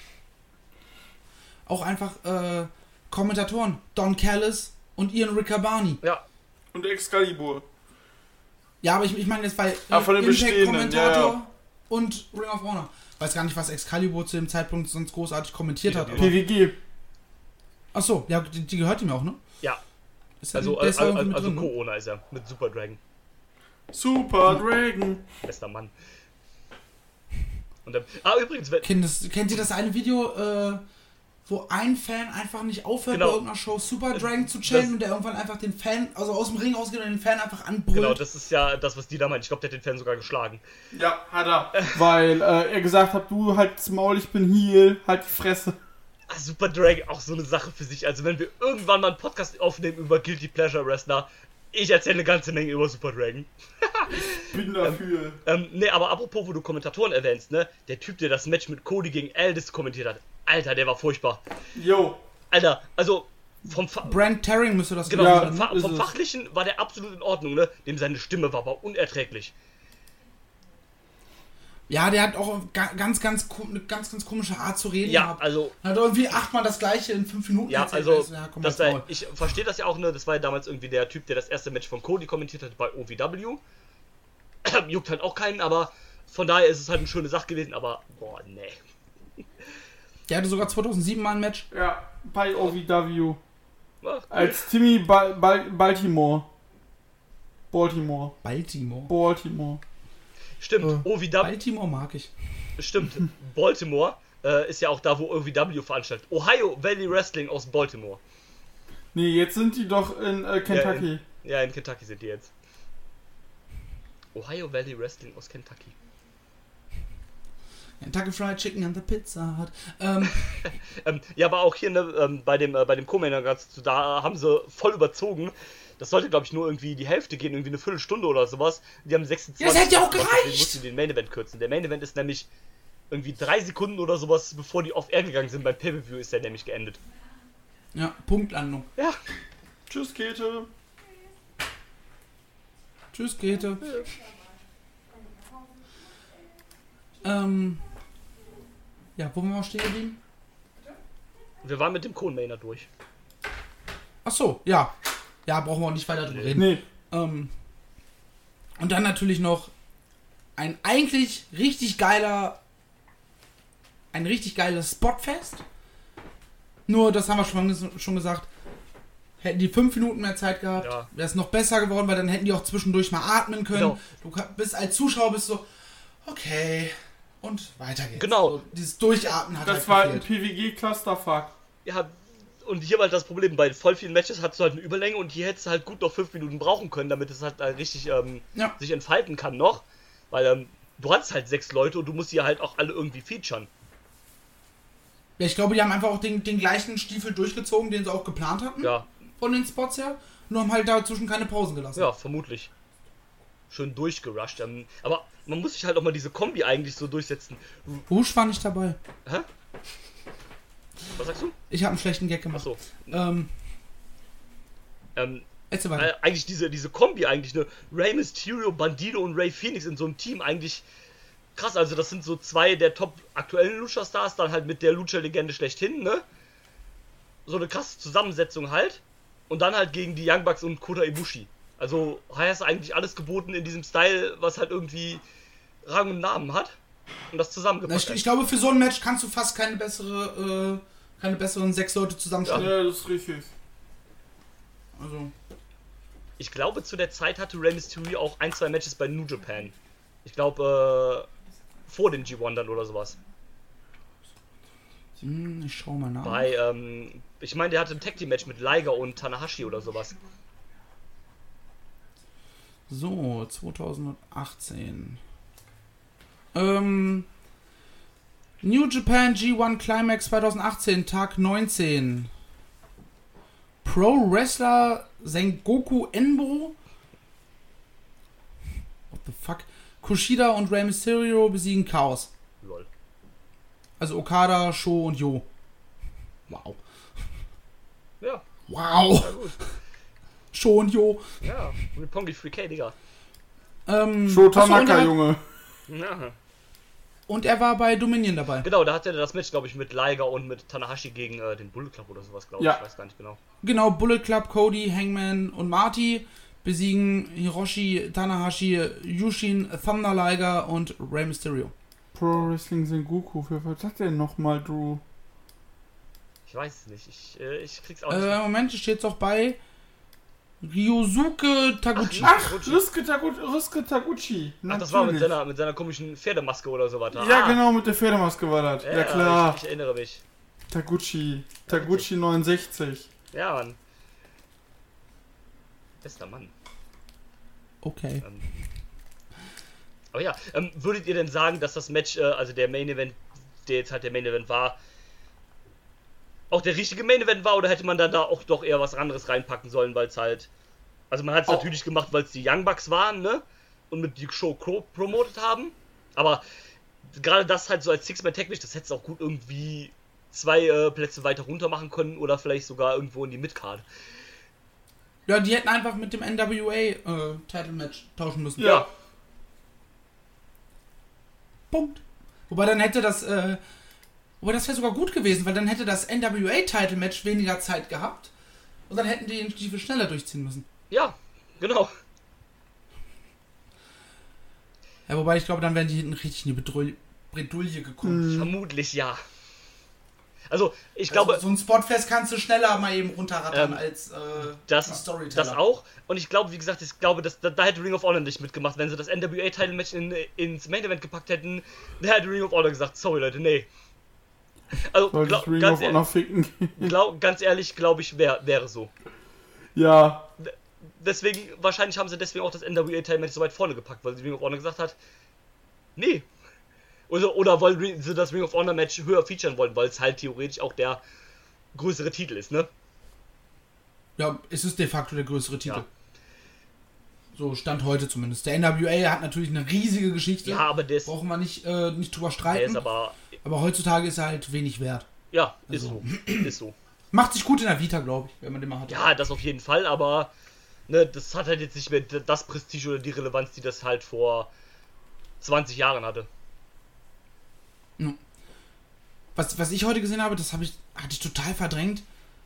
Auch einfach Kommentatoren, Don Callis und Ian Riccaboni. Ja. Und Excalibur. Ja, aber ich meine jetzt bei von den bestehenden, Impact-Kommentator ja. und Ring of Honor. Weiß gar nicht, was Excalibur zu dem Zeitpunkt sonst großartig kommentiert hat. Aber PWG. achso, ja, die gehört ihm auch, ne? Ja. Ist der- Also, der ist da irgendwie mit drin, ne? Co-Owner ist er. Mit Super Dragon. Super Dragon. Bester Mann. Und dann, übrigens, Kennt ihr das eine Video, wo ein Fan einfach nicht aufhört, Genau. bei irgendeiner Show Super Dragon zu chanten und der irgendwann einfach den Fan, also aus dem Ring rausgeht und den Fan einfach anbrüllt? genau, das ist ja das, was die da meint. Ich glaube, der hat den Fan sogar geschlagen. Ja, hat er. Weil er gesagt hat, du halt's Maul, ich bin Heel, halt die Fresse. Super Dragon, auch so eine Sache für sich. Also wenn wir irgendwann mal einen Podcast aufnehmen über Guilty Pleasure Wrestler, ich erzähle eine ganze Menge über Super Dragon. Bin dafür. Ne, aber apropos, wo du Kommentatoren erwähnst, ne? Der Typ, der das Match mit Cody gegen Aldis kommentiert hat. Alter, der war furchtbar. Jo. Alter, also Brand Terring müsste das genau, gewesen sein, ne? ist vom es. Fachlichen war der absolut in Ordnung, ne? Dem seine Stimme war aber unerträglich. Ja, der hat auch eine ganz komische Art zu reden Ja, gehabt. also, Hat irgendwie 8-mal das gleiche in 5 Minuten ja, erzählt. also, Ja, komm, das halt's war, Maul. ich verstehe das ja auch, ne? Das war ja damals irgendwie der Typ, der das erste Match von Cody kommentiert hat bei OVW. Juckt halt auch keinen, aber von daher ist es halt eine schöne Sache gewesen, aber, boah, nee. Der hatte sogar 2007 mal ein Match. Ja, bei OVW. Ach, Als Timmy Baltimore. Baltimore. stimmt, OVW, Baltimore mag ich. stimmt, Baltimore ist ja auch da, wo OVW veranstaltet. Ohio Valley Wrestling aus Baltimore. Nee, jetzt sind die doch in Kentucky. Ja, in Kentucky sind die jetzt. Ohio Valley Wrestling aus Kentucky. Kentucky Fried Chicken and the Pizza Hut. Ja, aber auch hier ne, bei dem Co-Mainer, da haben sie voll überzogen. Das sollte, glaube ich, nur irgendwie die Hälfte gehen, irgendwie eine Viertelstunde oder sowas. Die haben 26. Ja, das hätte ja auch Deswegen gereicht! mussten die den Main Event kürzen. Der Main Event ist nämlich irgendwie 3 Sekunden oder sowas, bevor die off-air gegangen sind. Beim Pay-Per-View ist der nämlich geendet. Ja, Punktlandung. Ja. Tschüss, Käthe. Tschüss, Grete. Ja, wo waren wir stehen geblieben? Wir waren mit dem Co-Mainer durch. Ach so, ja. Ja, brauchen wir auch nicht weiter drüber reden. Nee. Und dann natürlich noch ein eigentlich richtig geiles Spotfest. Nur, das haben wir schon gesagt, hätten die 5 Minuten mehr Zeit gehabt, Ja. wäre es noch besser geworden, weil dann hätten die auch zwischendurch mal atmen können. Genau. Du bist als Zuschauer so, okay, und weiter geht's. Genau. So, dieses Durchatmen hat Das halt war ein gefehlt. PWG Clusterfuck. Ja, Und hier war halt das Problem, bei voll vielen Matches hast du halt eine Überlänge und hier hättest du halt gut noch 5 Minuten brauchen können, damit es halt richtig sich entfalten kann noch. Weil du hast halt 6 Leute und du musst die halt auch alle irgendwie featuren. Ja, ich glaube, die haben einfach auch den gleichen Stiefel durchgezogen, den sie auch geplant hatten. Ja. Von den Spots her. Nur haben halt dazwischen keine Pausen gelassen. Ja, vermutlich. Schön durchgerusht. Aber man muss sich halt auch mal diese Kombi eigentlich so durchsetzen. Bush war nicht dabei. Hä? Was sagst du? Ich habe einen schlechten Gag gemacht. Achso. Erzähl weiter. Eigentlich diese Kombi eigentlich, ne? Rey Mysterio, Bandido und Rey Phoenix in so einem Team eigentlich krass. Also das sind so 2 der top aktuellen Lucha-Stars, dann halt mit der Lucha-Legende schlechthin, ne? So eine krasse Zusammensetzung halt. Und dann halt gegen die Young Bucks und Kota Ibushi. Also hast du eigentlich alles geboten in diesem Style, was halt irgendwie Rang und Namen hat. Und das zusammengepackt. Ich glaube, für so ein Match kannst du fast keine besseren 6 Leute zusammenstellen. Ja, das ist richtig. Also. Ich glaube, zu der Zeit hatte Rey Mysterio auch 1-2 Matches bei New Japan. Ich glaube, vor dem G1 dann oder sowas. Ich schau mal nach. Bei, ich meine, der hatte ein Tag Team Match mit Liger und Tanahashi oder sowas. So, 2018. New Japan G1 Climax 2018, Tag 19. Pro Wrestler Sengoku Enbo. What the fuck? Kushida und Rey Mysterio besiegen Chaos. Lol. Also Okada, Sho und Yo. Wow. Ja. Wow. Ja, gut. Sho und Yo. Ja, mit Pongi 3K, Digga. Sho Tanaka, Junge. Ja. Und er war bei Dominion dabei. Genau, da hatte er das Match, glaube ich, mit Liger und mit Tanahashi gegen den Bullet Club oder sowas, glaube ich. Ja. Ich weiß gar nicht genau. Genau, Bullet Club, Cody, Hangman und Marty besiegen Hiroshi, Tanahashi, Yushin, Thunder Liger und Rey Mysterio. Pro Wrestling Sengoku, für was sagt der nochmal, Drew? Ich weiß es nicht. Ich krieg's auch nicht. Moment, steht's auch bei Ryosuke Taguchi. Ach, Ryusuke Taguchi. Ach, das war mit seiner komischen Pferdemaske oder so weiter. Ja, genau, mit der Pferdemaske war das. Ja, klar. Ich erinnere mich. Taguchi 69. Ja, Mann. Bester Mann. Okay. Aber ja, würdet ihr denn sagen, dass das Match, also der Main Event, der jetzt halt der Main Event war, auch der richtige Main Event war, oder hätte man dann da auch doch eher was anderes reinpacken sollen, weil es halt, also man hat es natürlich gemacht, weil es die Young Bucks waren, ne, und mit die Show promotet haben, aber gerade das halt so als Six-Man-Tag-Match, das hätte es auch gut irgendwie 2 Plätze weiter runter machen können oder vielleicht sogar irgendwo in die Midcard. Ja, die hätten einfach mit dem NWA Title Match tauschen müssen. Ja. Punkt. Wobei dann hätte das wäre sogar gut gewesen, weil dann hätte das NWA Title Match weniger Zeit gehabt und dann hätten die den Stiefel schneller durchziehen müssen. Ja, genau. Ja, wobei ich glaube, dann wären die hinten richtig in die Bredouille gekommen. Vermutlich ja. Also, ich glaube... So ein Spotfest kannst du schneller mal eben runterrattern als das auch. Und ich glaube, wie gesagt, da hätte Ring of Honor nicht mitgemacht. Wenn sie das NWA-Title-Match ins Main-Event gepackt hätten, da hätte Ring of Honor gesagt, sorry Leute, nee. Also, ganz ehrlich, glaube ich, wäre so. Ja. Deswegen, wahrscheinlich haben sie deswegen auch das NWA-Title-Match so weit vorne gepackt, weil Ring of Honor gesagt hat, nee. Oder wollen sie das Ring of Honor Match höher featuren wollen, weil es halt theoretisch auch der größere Titel ist, ne? Ja, es ist de facto der größere Titel. Ja. So stand heute zumindest. Der NWA hat natürlich eine riesige Geschichte. Ja, aber der ist... Brauchen wir nicht drüber streiten. Der ist aber heutzutage ist er halt wenig wert. Ja, also, ist so. Macht sich gut in der Vita, glaube ich, wenn man den mal hat. Ja, das auf jeden Fall, aber ne, das hat halt jetzt nicht mehr das Prestige oder die Relevanz, die das halt vor 20 Jahren hatte. Was ich heute gesehen habe, hatte ich total verdrängt.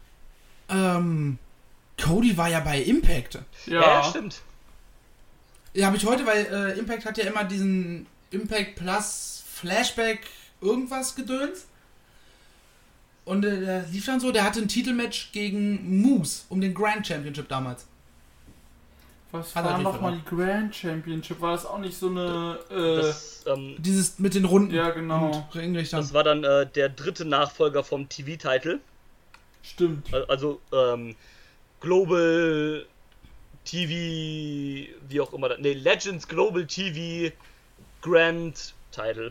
Cody war ja bei Impact. Ja, stimmt. Ja, habe ich heute, weil Impact hat ja immer diesen Impact Plus Flashback irgendwas gedöns. Und der lief dann so, der hatte ein Titelmatch gegen Moose um den Grand Championship damals. Was war nochmal die Grand Championship? War das auch nicht so eine... dieses mit den Runden. Ja, genau. Und Ringrichtern. Das war dann der dritte Nachfolger vom TV-Title. Stimmt. Also, Global TV, wie auch immer, Legends Global TV Grand Title.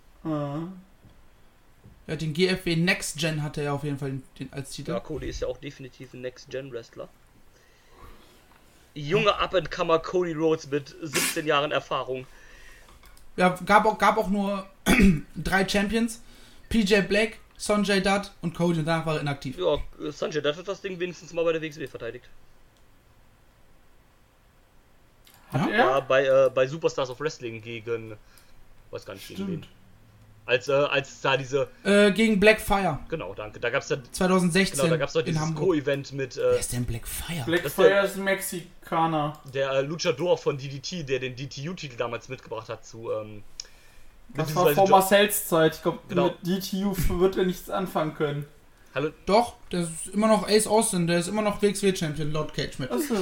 Ja, den GFW Next Gen hatte er auf jeden Fall als Titel. Ja, Cody ist ja auch definitiv ein Next-Gen-Wrestler. Junger Up-and-Comer Cody Rhodes mit 17 Jahren Erfahrung. Ja, gab auch nur 3 Champions. PJ Black, Sonjay Dutt und Cody, und danach war er inaktiv. Ja, Sonjay Dutt hat das Ding wenigstens mal bei der WXW verteidigt. Hat er? Ja, bei Superstars of Wrestling gegen... Weiß gar nicht, gegen wen. Als da diese... Gegen Blackfire. Genau, danke. Da gab's ja... 2016 Genau, da gab's doch in dieses Hamburg. Co-Event mit... Wer ist denn Blackfire? Blackfire ist ein Mexikaner. Der Luchador von DDT, der den DTU-Titel damals mitgebracht hat zu... Das war vor Marcells Zeit. Ich glaube, Genau. mit DTU wird er nichts anfangen können. Hallo? Doch, der ist immer noch Ace Austin, der ist immer noch WXW-Champion, laut Cage mit. Achso.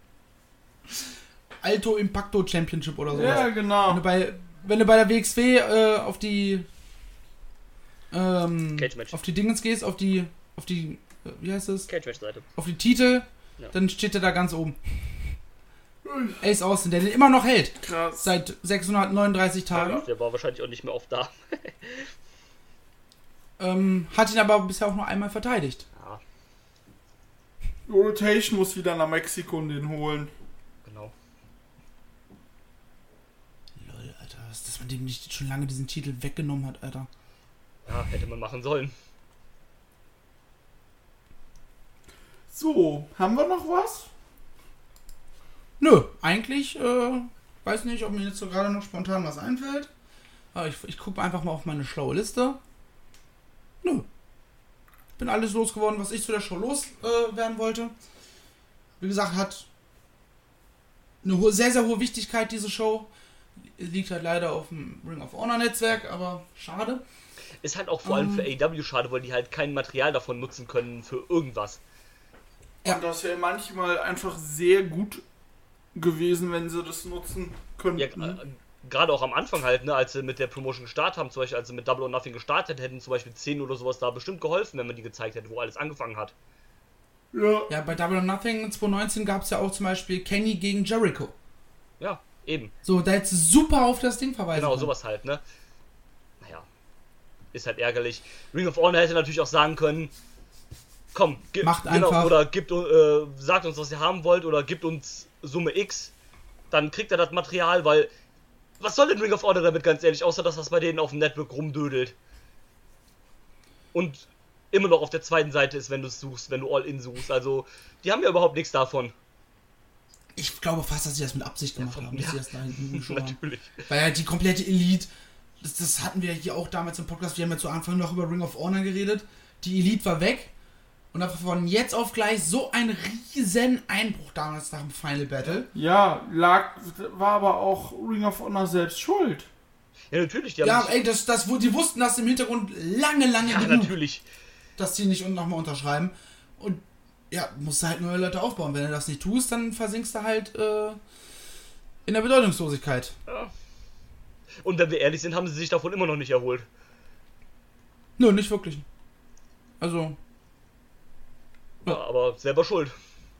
Alto Impacto Championship oder so. Ja, genau. Wenn du bei der WXW auf die Cage-Match. auf die Dingens gehst, auf die wie heißt es? Cage-Match-Seite. Auf die Titel, Ja. dann steht er da ganz oben. Ace Austin, der den immer noch hält. Krass. Seit 639 Tagen. Der war wahrscheinlich auch nicht mehr oft da. Hat ihn aber bisher auch nur einmal verteidigt. Ja, Rotation muss wieder nach Mexiko und den holen. genau. Lol, Alter, dass man dem nicht schon lange diesen Titel weggenommen hat, Alter. Ja, hätte man machen sollen. So, haben wir noch was? Nö, eigentlich, weiß nicht, ob mir jetzt so gerade noch spontan was einfällt. Aber ich gucke einfach mal auf meine schlaue Liste. Nö. Bin alles losgeworden, was ich zu der Show loswerden wollte. Wie gesagt, hat eine sehr, sehr hohe Wichtigkeit, diese Show. Liegt halt leider auf dem Ring of Honor Netzwerk, aber schade. Ist halt auch vor allem für AEW schade, weil die halt kein Material davon nutzen können für irgendwas. Ja. Und das wäre manchmal einfach sehr gut gewesen, wenn sie das nutzen könnten. Ja, gerade auch am Anfang halt, ne, als sie mit der Promotion gestartet haben, zum Beispiel als sie mit Double or Nothing gestartet hätten, zum Beispiel 10 oder sowas da bestimmt geholfen, wenn man die gezeigt hätte, wo alles angefangen hat. Ja. Ja, bei Double or Nothing 2019 gab es ja auch zum Beispiel Kenny gegen Jericho. Ja, eben. So, da hättest du super auf das Ding verweisen Genau, können. sowas halt, ne. Naja, ist halt ärgerlich. Ring of Honor hätte natürlich auch sagen können, komm, Macht einfach. oder sagt uns, was ihr haben wollt, oder gibt uns Summe X, dann kriegt er das Material, weil was soll denn Ring of Honor damit, ganz ehrlich, außer dass das bei denen auf dem Network rumdödelt. Und immer noch auf der zweiten Seite ist, wenn du es suchst, wenn du All-In suchst. Also, die haben ja überhaupt nichts davon. Ich glaube fast, dass sie das mit Absicht gemacht haben, dass sie das da hinten geschoben haben. Natürlich. Weil halt die komplette Elite, das hatten wir hier auch damals im Podcast, wir haben ja zu Anfang noch über Ring of Honor geredet, die Elite war weg und von jetzt auf gleich so ein riesen Einbruch damals nach dem Final Battle. Ja, war aber auch Ring of Honor selbst schuld. Ja, natürlich, die haben Ja, sich- ey, die wussten das im Hintergrund lange ja, genug, natürlich. dass die nicht nochmal unterschreiben. Und ja, musst du halt neue Leute aufbauen. Wenn du das nicht tust, dann versinkst du halt in der Bedeutungslosigkeit. Ja. Und wenn wir ehrlich sind, haben sie sich davon immer noch nicht erholt. Nö, nicht wirklich. Also, Ja, aber selber schuld.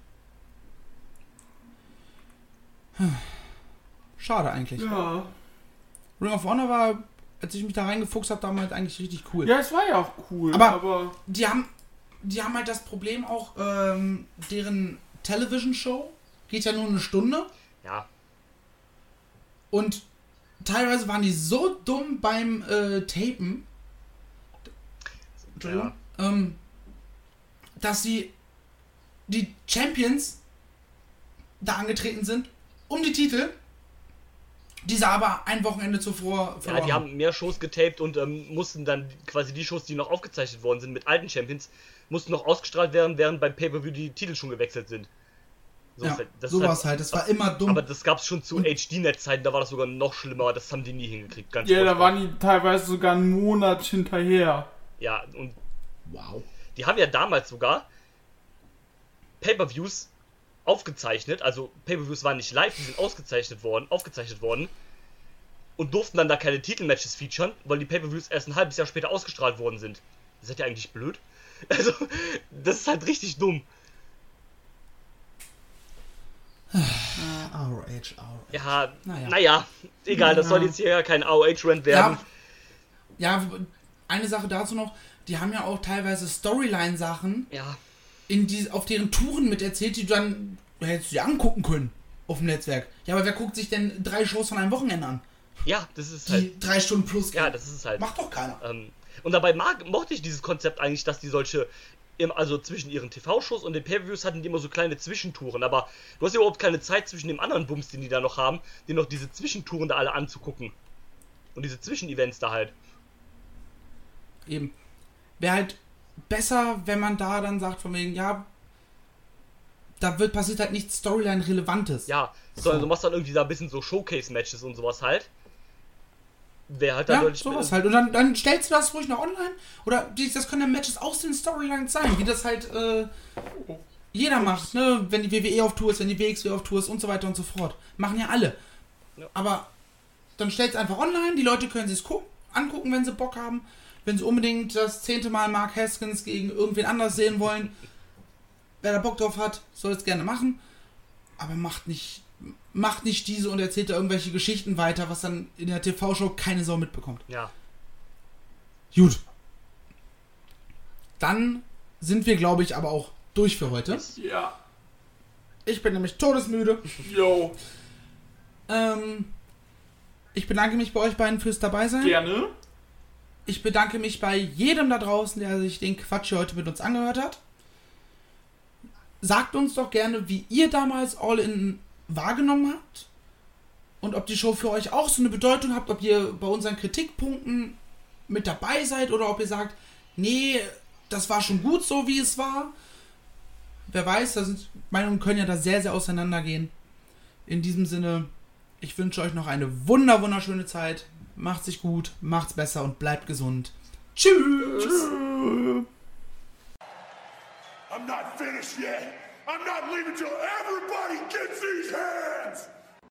schade eigentlich. Ja. Ring of Honor war, als ich mich da reingefuchst habe, damals eigentlich richtig cool. Ja, es war ja auch cool, Aber- Die haben halt das Problem auch, deren Television-Show geht ja nur eine Stunde Ja, und teilweise waren die so dumm beim Tapen, Entschuldigung, dass die Champions da angetreten sind um die Titel, diese aber ein Wochenende zuvor ja, verloren die haben mehr Shows getaped und mussten dann quasi die Shows, die noch aufgezeichnet worden sind mit alten Champions, mussten noch ausgestrahlt werden, während beim Pay-Per-View die Titel schon gewechselt sind. So Ja, ist das so ist war es halt. Das war immer dumm. Aber das gab es schon zu HD-Net-Zeiten, da war das sogar noch schlimmer, das haben die nie hingekriegt. Ganz Ja, da furchtbar. waren die teilweise sogar einen Monat hinterher. Ja, und Wow. die haben ja damals sogar Pay-Per-Views aufgezeichnet, also Pay-Per-Views waren nicht live, die sind aufgezeichnet worden und durften dann da keine Titelmatches featuren, weil die Pay-Per-Views erst ein halbes Jahr später ausgestrahlt worden sind. Das ist ja eigentlich blöd. Also, das ist halt richtig dumm. ROH. Ja, Naja. naja, egal, das soll jetzt hier ja kein ROH-Rant werden. Ja, eine Sache dazu noch, die haben ja auch teilweise Storyline-Sachen Ja, auf deren Touren miterzählt, die du dann hättest du dir angucken können auf dem Netzwerk. Ja, aber wer guckt sich denn 3 Shows von einem Wochenende an? ja, das ist Die halt. 3 Stunden plus gehen? Ja, das ist halt. Macht doch keiner. Und dabei mochte ich dieses Konzept eigentlich, dass die solche, also zwischen ihren TV-Shows und den Pay-Per-Views hatten die immer so kleine Zwischentouren, aber du hast ja überhaupt keine Zeit zwischen dem anderen Bums, den die da noch haben, die noch diese Zwischentouren da alle anzugucken. Und diese Zwischenevents da halt. Eben. Wäre halt besser, wenn man da dann sagt, von wegen, ja, passiert halt nichts Storyline-Relevantes. Ja, sondern du machst dann irgendwie da ein bisschen so Showcase-Matches und sowas halt. Wäre halt dann Ja, deutlich sowas halt. Und dann stellst du das ruhig noch online. Oder das können dann Matches aus den Storylines sein, wie das halt jeder macht, ne? Wenn die WWE auf Tour ist, wenn die WXW auf Tour ist und so weiter und so fort. Machen ja alle. Ja. Aber dann stellst du einfach online, die Leute können sich angucken, wenn sie Bock haben. Wenn sie unbedingt das 10. Mal Mark Haskins gegen irgendwen anders sehen wollen. Wer da Bock drauf hat, soll es gerne machen. Aber macht nicht diese und erzählt da irgendwelche Geschichten weiter, was dann in der TV-Show keine Sau mitbekommt. Ja. Gut. Dann sind wir, glaube ich, aber auch durch für heute. Ja. Ich bin nämlich todesmüde. Yo. Ich bedanke mich bei euch beiden fürs Dabeisein. Gerne. Ich bedanke mich bei jedem da draußen, der sich den Quatsch hier heute mit uns angehört hat. Sagt uns doch gerne, wie ihr damals All In wahrgenommen habt und ob die Show für euch auch so eine Bedeutung habt, ob ihr bei unseren Kritikpunkten mit dabei seid oder ob ihr sagt, nee, das war schon gut so, wie es war. Wer weiß, Meinungen können ja da sehr, sehr auseinandergehen. In diesem Sinne, ich wünsche euch noch eine wunderschöne Zeit. Macht's sich gut, macht's besser und bleibt gesund. Tschüss! I'm not finished yet. I'm not leaving till everybody gets these hands.